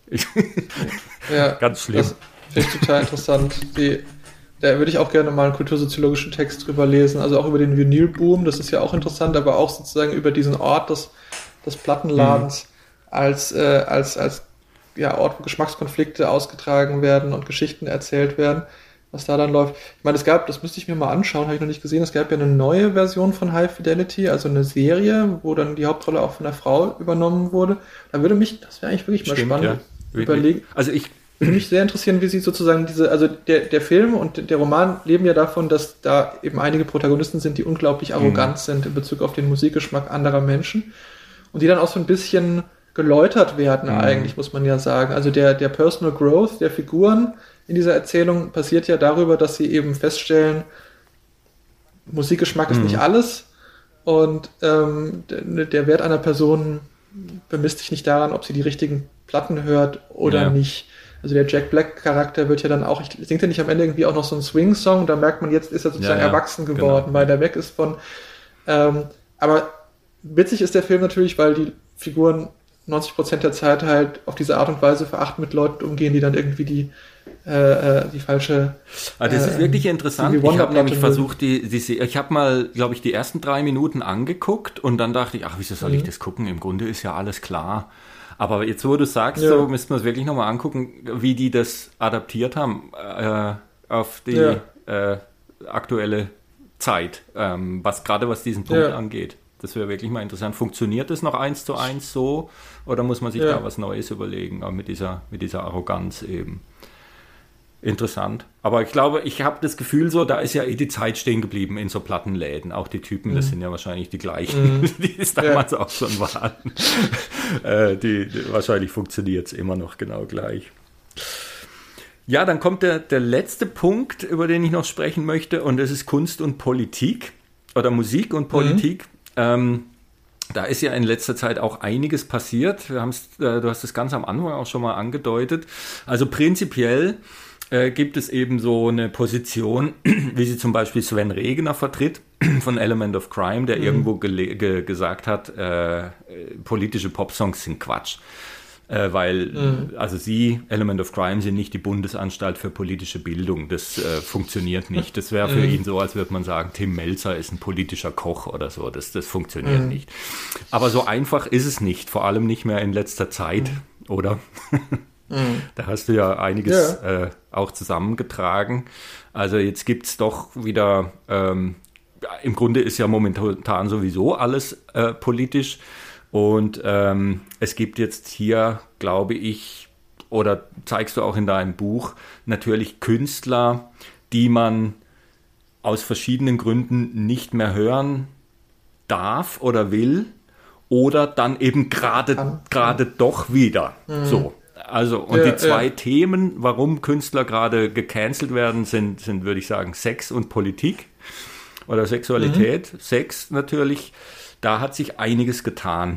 Ja, ganz schlimm. Das finde ich total interessant. Die, da würde ich auch gerne mal einen kultursoziologischen Text drüber lesen, also auch über den Vinylboom, das ist ja auch interessant, aber auch sozusagen über diesen Ort des, des Plattenladens mhm. als, äh, als, als ja, Ort, wo Geschmackskonflikte ausgetragen werden und Geschichten erzählt werden, was da dann läuft. Ich meine, es gab, das müsste ich mir mal anschauen, habe ich noch nicht gesehen, es gab ja eine neue Version von High Fidelity, also eine Serie, wo dann die Hauptrolle auch von einer Frau übernommen wurde. Da würde mich, das wäre eigentlich wirklich mal Stimmt, spannend, ja. überlegen. Also ich würde mich sehr interessieren, wie sie sozusagen diese, also der, der Film und der Roman leben ja davon, dass da eben einige Protagonisten sind, die unglaublich arrogant mhm. sind in Bezug auf den Musikgeschmack anderer Menschen und die dann auch so ein bisschen geläutert werden, mhm. eigentlich, muss man ja sagen. Also der, der Personal Growth der Figuren in dieser Erzählung passiert ja darüber, dass sie eben feststellen, Musikgeschmack ist mhm. nicht alles und ähm, der, der Wert einer Person bemisst sich nicht daran, ob sie die richtigen Platten hört oder ja. nicht. Also der Jack Black-Charakter wird ja dann auch, ich singt ja nicht am Ende irgendwie auch noch so einen Swing-Song, da merkt man, jetzt ist er sozusagen ja, ja. erwachsen geworden, genau. weil der weg ist von, ähm, aber witzig ist der Film natürlich, weil die Figuren neunzig Prozent der Zeit halt auf diese Art und Weise verachtend mit Leuten umgehen, die dann irgendwie die äh, die falsche also das ist äh, wirklich interessant. Ich habe nämlich versucht, die, die ich habe mal, glaube ich, die ersten drei Minuten angeguckt und dann dachte ich, ach, wieso soll mhm. ich das gucken? Im Grunde ist ja alles klar. Aber jetzt, wo du sagst, ja. so müssten wir es wirklich nochmal angucken, wie die das adaptiert haben äh, auf die ja. äh, aktuelle Zeit, ähm, was gerade was diesen Punkt ja. angeht. Das wäre wirklich mal interessant. Funktioniert das noch eins zu eins so oder muss man sich ja. da was Neues überlegen, auch mit dieser, mit dieser Arroganz eben? Interessant. Aber ich glaube, ich habe das Gefühl so, da ist ja eh die Zeit stehen geblieben in so Plattenläden. Auch die Typen, mhm. das sind ja wahrscheinlich die gleichen, mhm. die es damals ja. auch schon waren. äh, die, die, wahrscheinlich funktioniert es immer noch genau gleich. Ja, dann kommt der, der letzte Punkt, über den ich noch sprechen möchte, und das ist Kunst und Politik oder Musik und Politik. Mhm. Ähm, da ist ja in letzter Zeit auch einiges passiert. Wir haben's, äh, du hast das ganz am Anfang auch schon mal angedeutet. Also prinzipiell äh, gibt es eben so eine Position, wie sie zum Beispiel Sven Regner vertritt, von Element of Crime, der mhm. irgendwo gele- ge- gesagt hat, äh, politische Popsongs sind Quatsch. Äh, weil, mhm. also sie, Element of Crime, sind nicht die Bundesanstalt für politische Bildung. Das äh, funktioniert nicht. Das wäre für mhm. ihn so, als würde man sagen, Tim Melzer ist ein politischer Koch oder so. Das, das funktioniert mhm. nicht. Aber so einfach ist es nicht, vor allem nicht mehr in letzter Zeit, mhm. oder? mhm. Da hast du ja einiges ja. Äh, auch zusammengetragen. Also jetzt gibt es doch wieder, ähm, im Grunde ist ja momentan sowieso alles äh, politisch. Und ähm, es gibt jetzt hier, glaube ich, oder zeigst du auch in deinem Buch, natürlich Künstler, die man aus verschiedenen Gründen nicht mehr hören darf oder will oder dann eben gerade gerade doch wieder. Mhm. So. Also, und ja, die zwei ja. Themen, warum Künstler gerade gecancelt werden, sind, sind, würde ich sagen, Sex und Politik oder Sexualität. Mhm. Sex natürlich. Da hat sich einiges getan.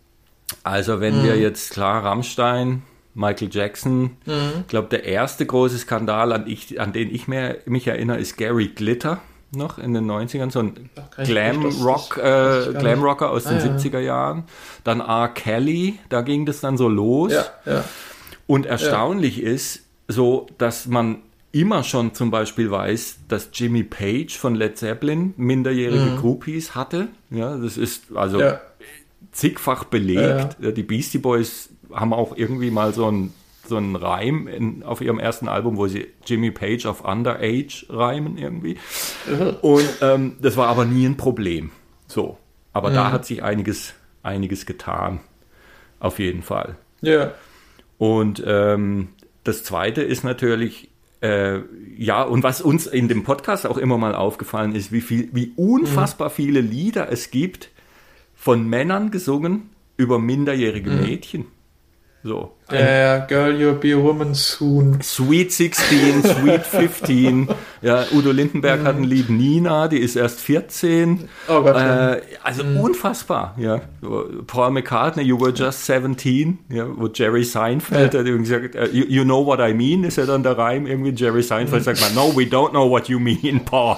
Also wenn mhm. wir jetzt, klar, Rammstein, Michael Jackson, mhm. ich glaube, der erste große Skandal, an, ich, an den ich mehr, mich erinnere, ist Gary Glitter, noch in den neunzigern, so ein Glam-Rock, äh, Glam-Rocker aus ah, den ja. siebziger Jahren. Dann R. Kelly, da ging das dann so los. Ja, ja. Und erstaunlich ja. ist so, dass man immer schon zum Beispiel weiß, dass Jimmy Page von Led Zeppelin minderjährige mhm. Groupies hatte. Ja, das ist also ja. zigfach belegt. Ja, ja. Die Beastie Boys haben auch irgendwie mal so einen so einen Reim in, auf ihrem ersten Album, wo sie Jimmy Page auf Underage reimen irgendwie. Mhm. Und ähm, das war aber nie ein Problem. So, aber mhm. da hat sich einiges, einiges getan. Auf jeden Fall. Ja. Und ähm, das Zweite ist natürlich, Äh, ja, und was uns in dem Podcast auch immer mal aufgefallen ist, wie viel, wie unfassbar mhm. viele Lieder es gibt, von Männern gesungen über minderjährige mhm. Mädchen. So. Ja, ja, Girl, you'll be a woman soon. Sweet sixteen, Sweet fifteen. Ja, Udo Lindenberg mm. hat ein Lied, Nina, die ist erst vierzehn. Oh Gott. Äh, also mm. unfassbar, ja. Paul McCartney, You were just seventeen, ja, wo Jerry Seinfeld ja. hat irgendwie gesagt, you, you know what I mean, ist ja dann der Reim, irgendwie Jerry Seinfeld mm. sagt mal, no, we don't know what you mean, Paul.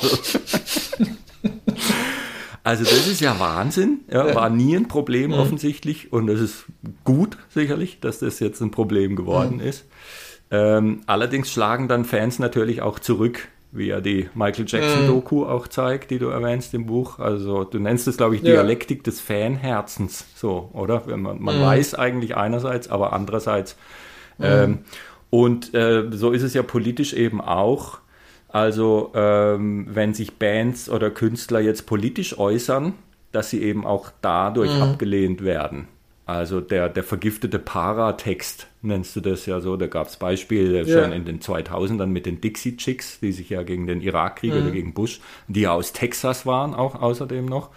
Also das ist ja Wahnsinn, ja, war nie ein Problem mhm. offensichtlich und es ist gut sicherlich, dass das jetzt ein Problem geworden mhm. ist. Ähm, allerdings schlagen dann Fans natürlich auch zurück, wie ja die Michael Jackson-Doku mhm. auch zeigt, die du erwähnst im Buch. Also du nennst es, glaube ich, Dialektik ja. des Fanherzens, so, oder? Wenn man man mhm. weiß eigentlich einerseits, aber andererseits. Mhm. Ähm, und äh, so ist es ja politisch eben auch. Also ähm, wenn sich Bands oder Künstler jetzt politisch äußern, dass sie eben auch dadurch mhm. abgelehnt werden. Also der, der vergiftete Para-Text, nennst du das ja so, da gab es Beispiele ja. schon in den zweitausendern mit den Dixie Chicks, die sich ja gegen den Irakkrieg mhm. oder gegen Bush, die ja aus Texas waren auch außerdem noch.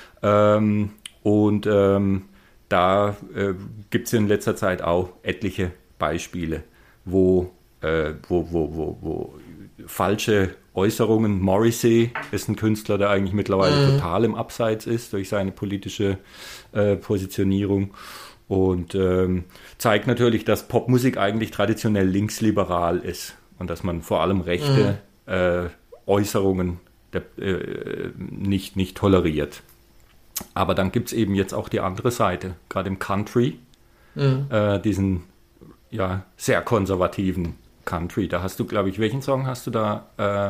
Ähm, und ähm, da äh, gibt es in letzter Zeit auch etliche Beispiele, wo, äh, wo, wo, wo, wo falsche Äußerungen. Morrissey ist ein Künstler, der eigentlich mittlerweile mhm. total im Abseits ist durch seine politische äh, Positionierung und ähm, zeigt natürlich, dass Popmusik eigentlich traditionell linksliberal ist und dass man vor allem rechte mhm. äh, Äußerungen der, äh, nicht, nicht toleriert. Aber dann gibt es eben jetzt auch die andere Seite, gerade im Country, mhm. äh, diesen ja, sehr konservativen Country. Da hast du, glaube ich, welchen Song hast du da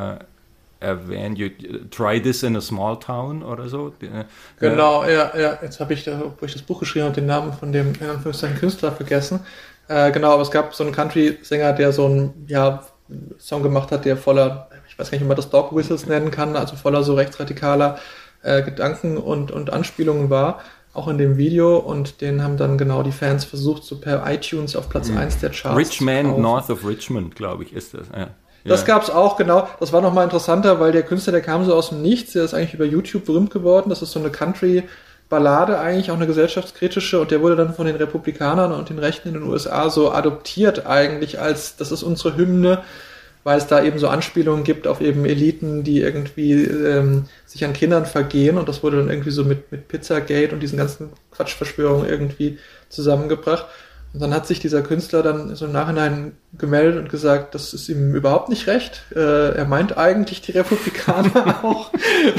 äh, erwähnt? You, Try This in a Small Town oder so? Äh, genau, ja, ja. Jetzt habe ich, wo ich das Buch geschrieben habe, den Namen von dem in Anführungszeichen Künstler vergessen. Äh, genau, aber es gab so einen Country-Sänger, der so einen ja, Song gemacht hat, der voller, ich weiß gar nicht, wie man das Dog Whistles nennen kann, also voller so rechtsradikaler äh, Gedanken und, und Anspielungen war. Auch in dem Video, und den haben dann genau die Fans versucht, so per iTunes auf Platz mhm. eins der Charts Richmond, North of Richmond, glaube ich, ist das. Ja. Das ja. gab es auch, genau. Das war nochmal interessanter, weil der Künstler, der kam so aus dem Nichts, der ist eigentlich über YouTube berühmt geworden. Das ist so eine Country-Ballade eigentlich, auch eine gesellschaftskritische, und der wurde dann von den Republikanern und den Rechten in den U S A so adoptiert eigentlich als, das ist unsere Hymne, weil es da eben so Anspielungen gibt auf eben Eliten, die irgendwie ähm, sich an Kindern vergehen, und das wurde dann irgendwie so mit, mit Pizzagate und diesen ganzen Quatschverschwörungen irgendwie zusammengebracht. Und dann hat sich dieser Künstler dann so im Nachhinein gemeldet und gesagt, das ist ihm überhaupt nicht recht. Äh, er meint eigentlich die Republikaner auch.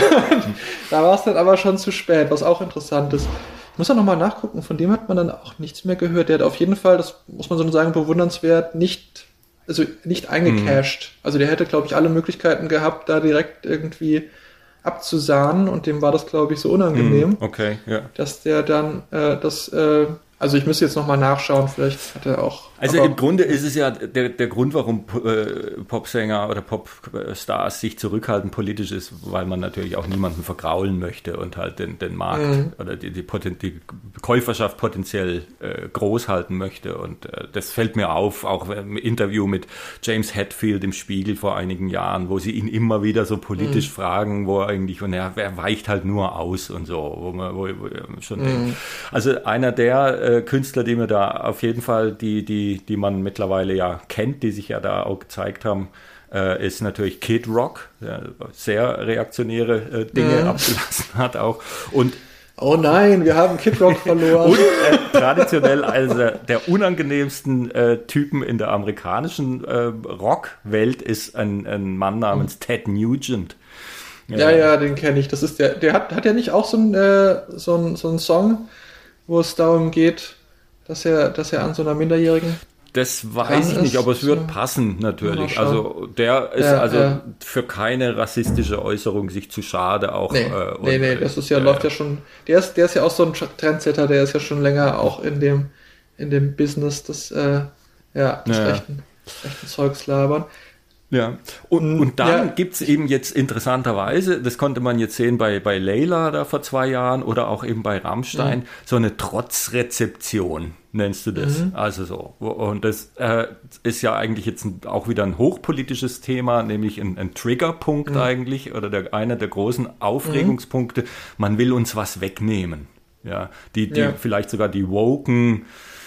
Da war es dann aber schon zu spät, was auch interessant ist. Ich muss auch nochmal nachgucken, von dem hat man dann auch nichts mehr gehört. Der hat auf jeden Fall, das muss man so sagen, bewundernswert, nicht, also nicht eingecashed. Mhm. Also der hätte, glaube ich, alle Möglichkeiten gehabt, da direkt irgendwie abzusahnen und dem war das, glaube ich, so unangenehm, okay, ja. dass der dann äh, das... Äh, Also ich müsste jetzt nochmal nachschauen, vielleicht hat er auch... Also im Grunde ist es ja der, der Grund, warum äh, Popsänger oder Popstars sich zurückhalten politisch ist, weil man natürlich auch niemanden vergraulen möchte und halt den, den Markt mhm. oder die, die, Poten- die Käuferschaft potenziell äh, groß halten möchte. Und äh, das fällt mir auf, auch im Interview mit James Hetfield im Spiegel vor einigen Jahren, wo sie ihn immer wieder so politisch mhm. fragen, wo er eigentlich, und er, er weicht halt nur aus und so, wo man, wo, wo schon mhm. denkt. Also einer der äh, Künstler, die mir da auf jeden Fall, die, die die man mittlerweile ja kennt, die sich ja da auch gezeigt haben, äh, ist natürlich Kid Rock, der sehr reaktionäre äh, Dinge mhm. abgelassen hat auch. Und oh nein, wir haben Kid Rock verloren. Und äh, traditionell also der unangenehmsten äh, Typen in der amerikanischen äh, Rockwelt ist ein, ein Mann namens mhm. Ted Nugent. Ja, ja, ja, den kenne ich. Das ist der, der hat, hat ja nicht auch so einen äh, so ein, so ein Song, wo es darum geht, dass er, dass er an so einer Minderjährigen. Das weiß ich nicht, aber es wird passen natürlich. Also der ist ja, also ja. für keine rassistische Äußerung sich zu schade auch. Nee, äh, und, nee, nee, das ist ja, äh, läuft ja schon, der ist, der ist ja auch so ein Trendsetter, der ist ja schon länger auch in dem, in dem Business des, äh, ja, des ja. rechten, rechten Zeugs labern. Ja, und, und dann ja. gibt's eben jetzt interessanterweise, das konnte man jetzt sehen bei, bei Layla da vor zwei Jahren oder auch eben bei Rammstein, mhm. so eine Trotzrezeption, nennst du das. Mhm. Also so. Und das äh, ist ja eigentlich jetzt ein, auch wieder ein hochpolitisches Thema, nämlich ein, ein Triggerpunkt mhm. eigentlich oder der, einer der großen Aufregungspunkte. Mhm. Man will uns was wegnehmen. Ja, die, die ja. vielleicht sogar die woken,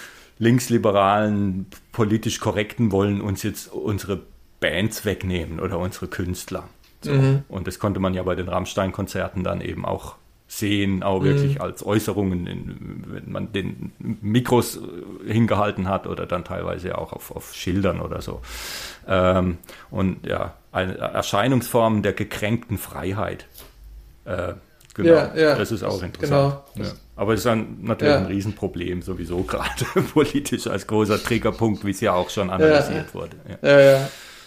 linksliberalen, politisch korrekten wollen uns jetzt unsere Bands wegnehmen oder unsere Künstler. So. Mhm. Und das konnte man ja bei den Rammstein-Konzerten dann eben auch sehen, auch wirklich mhm. als Äußerungen, in, wenn man den Mikros hingehalten hat oder dann teilweise auch auf, auf Schildern oder so. Ähm, und ja, eine Erscheinungsform der gekränkten Freiheit. Äh, genau, ja, ja, das ist auch das, interessant. Genau. Ja. Aber es ist dann natürlich ja. ein Riesenproblem sowieso gerade politisch als großer Triggerpunkt, wie es ja auch schon analysiert ja. wurde. Ja, ja. ja.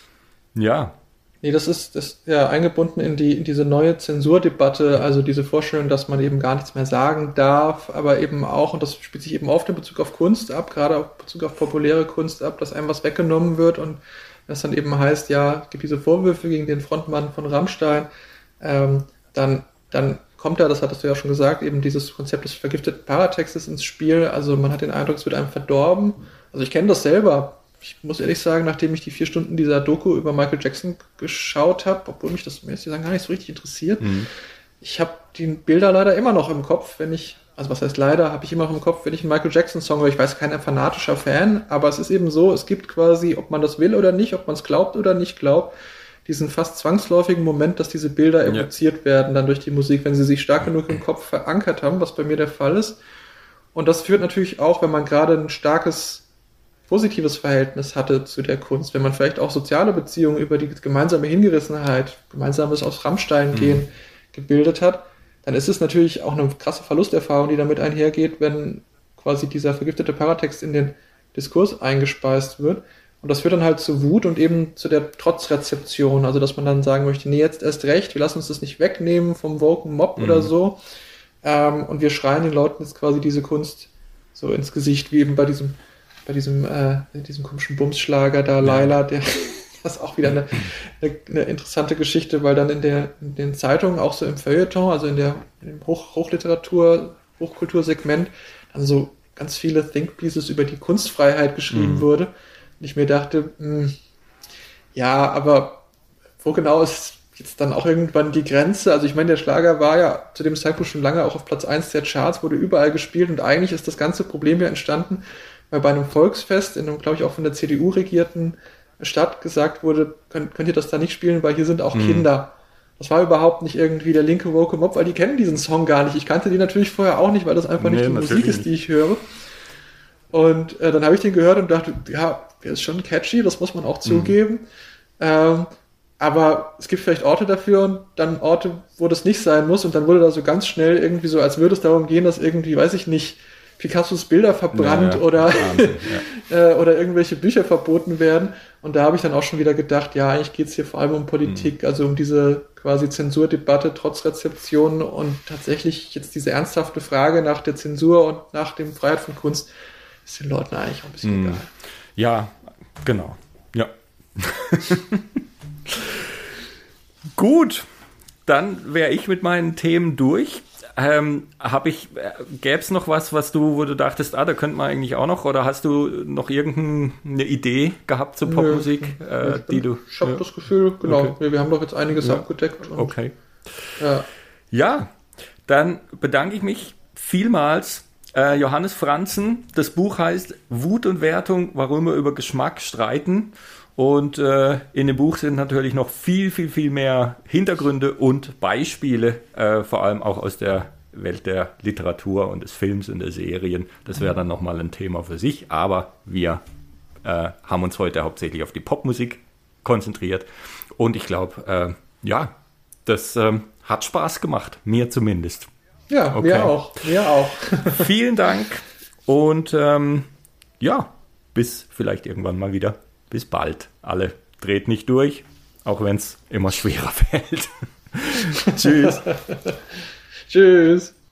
Ja. Nee, das ist das ja eingebunden in die in diese neue Zensurdebatte, also diese Vorstellung, dass man eben gar nichts mehr sagen darf, aber eben auch, und das spielt sich eben oft in Bezug auf Kunst ab, gerade auf Bezug auf populäre Kunst ab, dass einem was weggenommen wird und das dann eben heißt, ja, es gibt diese Vorwürfe gegen den Frontmann von Rammstein, ähm, dann, dann kommt da, das hattest du ja schon gesagt, eben dieses Konzept des vergifteten Paratextes ins Spiel, also man hat den Eindruck, es wird einem verdorben, also ich kenne das selber. Ich muss ehrlich sagen, nachdem ich die vier Stunden dieser Doku über Michael Jackson geschaut habe, obwohl mich das, um ehrlich zu sagen, gar nicht so richtig interessiert, mhm. ich habe die Bilder leider immer noch im Kopf, wenn ich, also was heißt leider, habe ich immer noch im Kopf, wenn ich einen Michael Jackson-Song höre. Ich weiß, kein fanatischer Fan, aber es ist eben so, es gibt quasi, ob man das will oder nicht, ob man es glaubt oder nicht glaubt, diesen fast zwangsläufigen Moment, dass diese Bilder evoziert ja. werden dann durch die Musik, wenn sie sich stark genug im Kopf verankert haben, was bei mir der Fall ist. Und das führt natürlich auch, wenn man gerade ein starkes positives Verhältnis hatte zu der Kunst, wenn man vielleicht auch soziale Beziehungen über die gemeinsame Hingerissenheit, gemeinsames aus Rammstein gehen, mhm. gebildet hat, dann ist es natürlich auch eine krasse Verlusterfahrung, die damit einhergeht, wenn quasi dieser vergiftete Paratext in den Diskurs eingespeist wird. Und das führt dann halt zu Wut und eben zu der Trotzrezeption, also dass man dann sagen möchte, nee, jetzt erst recht, wir lassen uns das nicht wegnehmen vom woken Mob mhm. oder so. Ähm, und wir schreien den Leuten jetzt quasi diese Kunst so ins Gesicht, wie eben bei diesem bei diesem, äh, diesem komischen Bumsschlager da, ja. Layla, der, das ist auch wieder eine, eine, eine interessante Geschichte, weil dann in, der, in den Zeitungen, auch so im Feuilleton, also in, der, in dem Hoch, Hochliteratur, Hochkultursegment, dann so ganz viele Think-Pieces über die Kunstfreiheit geschrieben mhm. wurde. Und ich mir dachte, mh, ja, aber wo genau ist jetzt dann auch irgendwann die Grenze? Also ich meine, der Schlager war ja zu dem Zeitpunkt schon lange auch auf Platz eins der Charts, wurde überall gespielt und eigentlich ist das ganze Problem ja entstanden, weil bei einem Volksfest in einem, glaube ich, auch von der C D U regierten Stadt gesagt wurde, könnt, könnt ihr das da nicht spielen, weil hier sind auch mhm. Kinder. Das war überhaupt nicht irgendwie der linke woke Mob, weil die kennen diesen Song gar nicht. Ich kannte die natürlich vorher auch nicht, weil das einfach nee, nicht die Musik ist, die ich höre. Und äh, dann habe ich den gehört und dachte, ja, der ist schon catchy, das muss man auch zugeben. Mhm. Ähm, aber es gibt vielleicht Orte dafür und dann Orte, wo das nicht sein muss. Und dann wurde da so ganz schnell irgendwie so, als würde es darum gehen, dass irgendwie, weiß ich nicht, Picassos Bilder verbrannt ja, ja. oder, Wahnsinn, ja. äh, oder irgendwelche Bücher verboten werden. Und da habe ich dann auch schon wieder gedacht, ja, eigentlich geht es hier vor allem um Politik, mhm. also um diese quasi Zensurdebatte trotz Rezeption und tatsächlich jetzt diese ernsthafte Frage nach der Zensur und nach dem Freiheit von Kunst ist den Leuten eigentlich auch ein bisschen mhm. egal. Ja, genau. Ja. Gut, dann wäre ich mit meinen Themen durch. Ähm, habe ich, äh, gäbe es noch was, was du, wo du dachtest, ah, da könnte man eigentlich auch noch, oder hast du noch irgendeine Idee gehabt zur Popmusik, Nö, äh, ich die bin, du... Ich habe ja. das Gefühl, genau, Okay. wir, wir haben doch jetzt einiges ja. abgedeckt. Und, okay. Ja. ja, dann bedanke ich mich vielmals. Äh, Johannes Franzen, das Buch heißt Wut und Wertung, warum wir über Geschmack streiten. Und äh, in dem Buch sind natürlich noch viel, viel, viel mehr Hintergründe und Beispiele, äh, vor allem auch aus der Welt der Literatur und des Films und der Serien. Das wäre dann nochmal ein Thema für sich, aber wir äh, haben uns heute hauptsächlich auf die Popmusik konzentriert. Und ich glaube, äh, ja, das äh, hat Spaß gemacht, mir zumindest. Ja, okay. mir auch, mir auch. Vielen Dank und ähm, ja, bis vielleicht irgendwann mal wieder. Bis bald. Alle dreht nicht durch, auch wenn es immer schwerer fällt. Tschüss. Tschüss.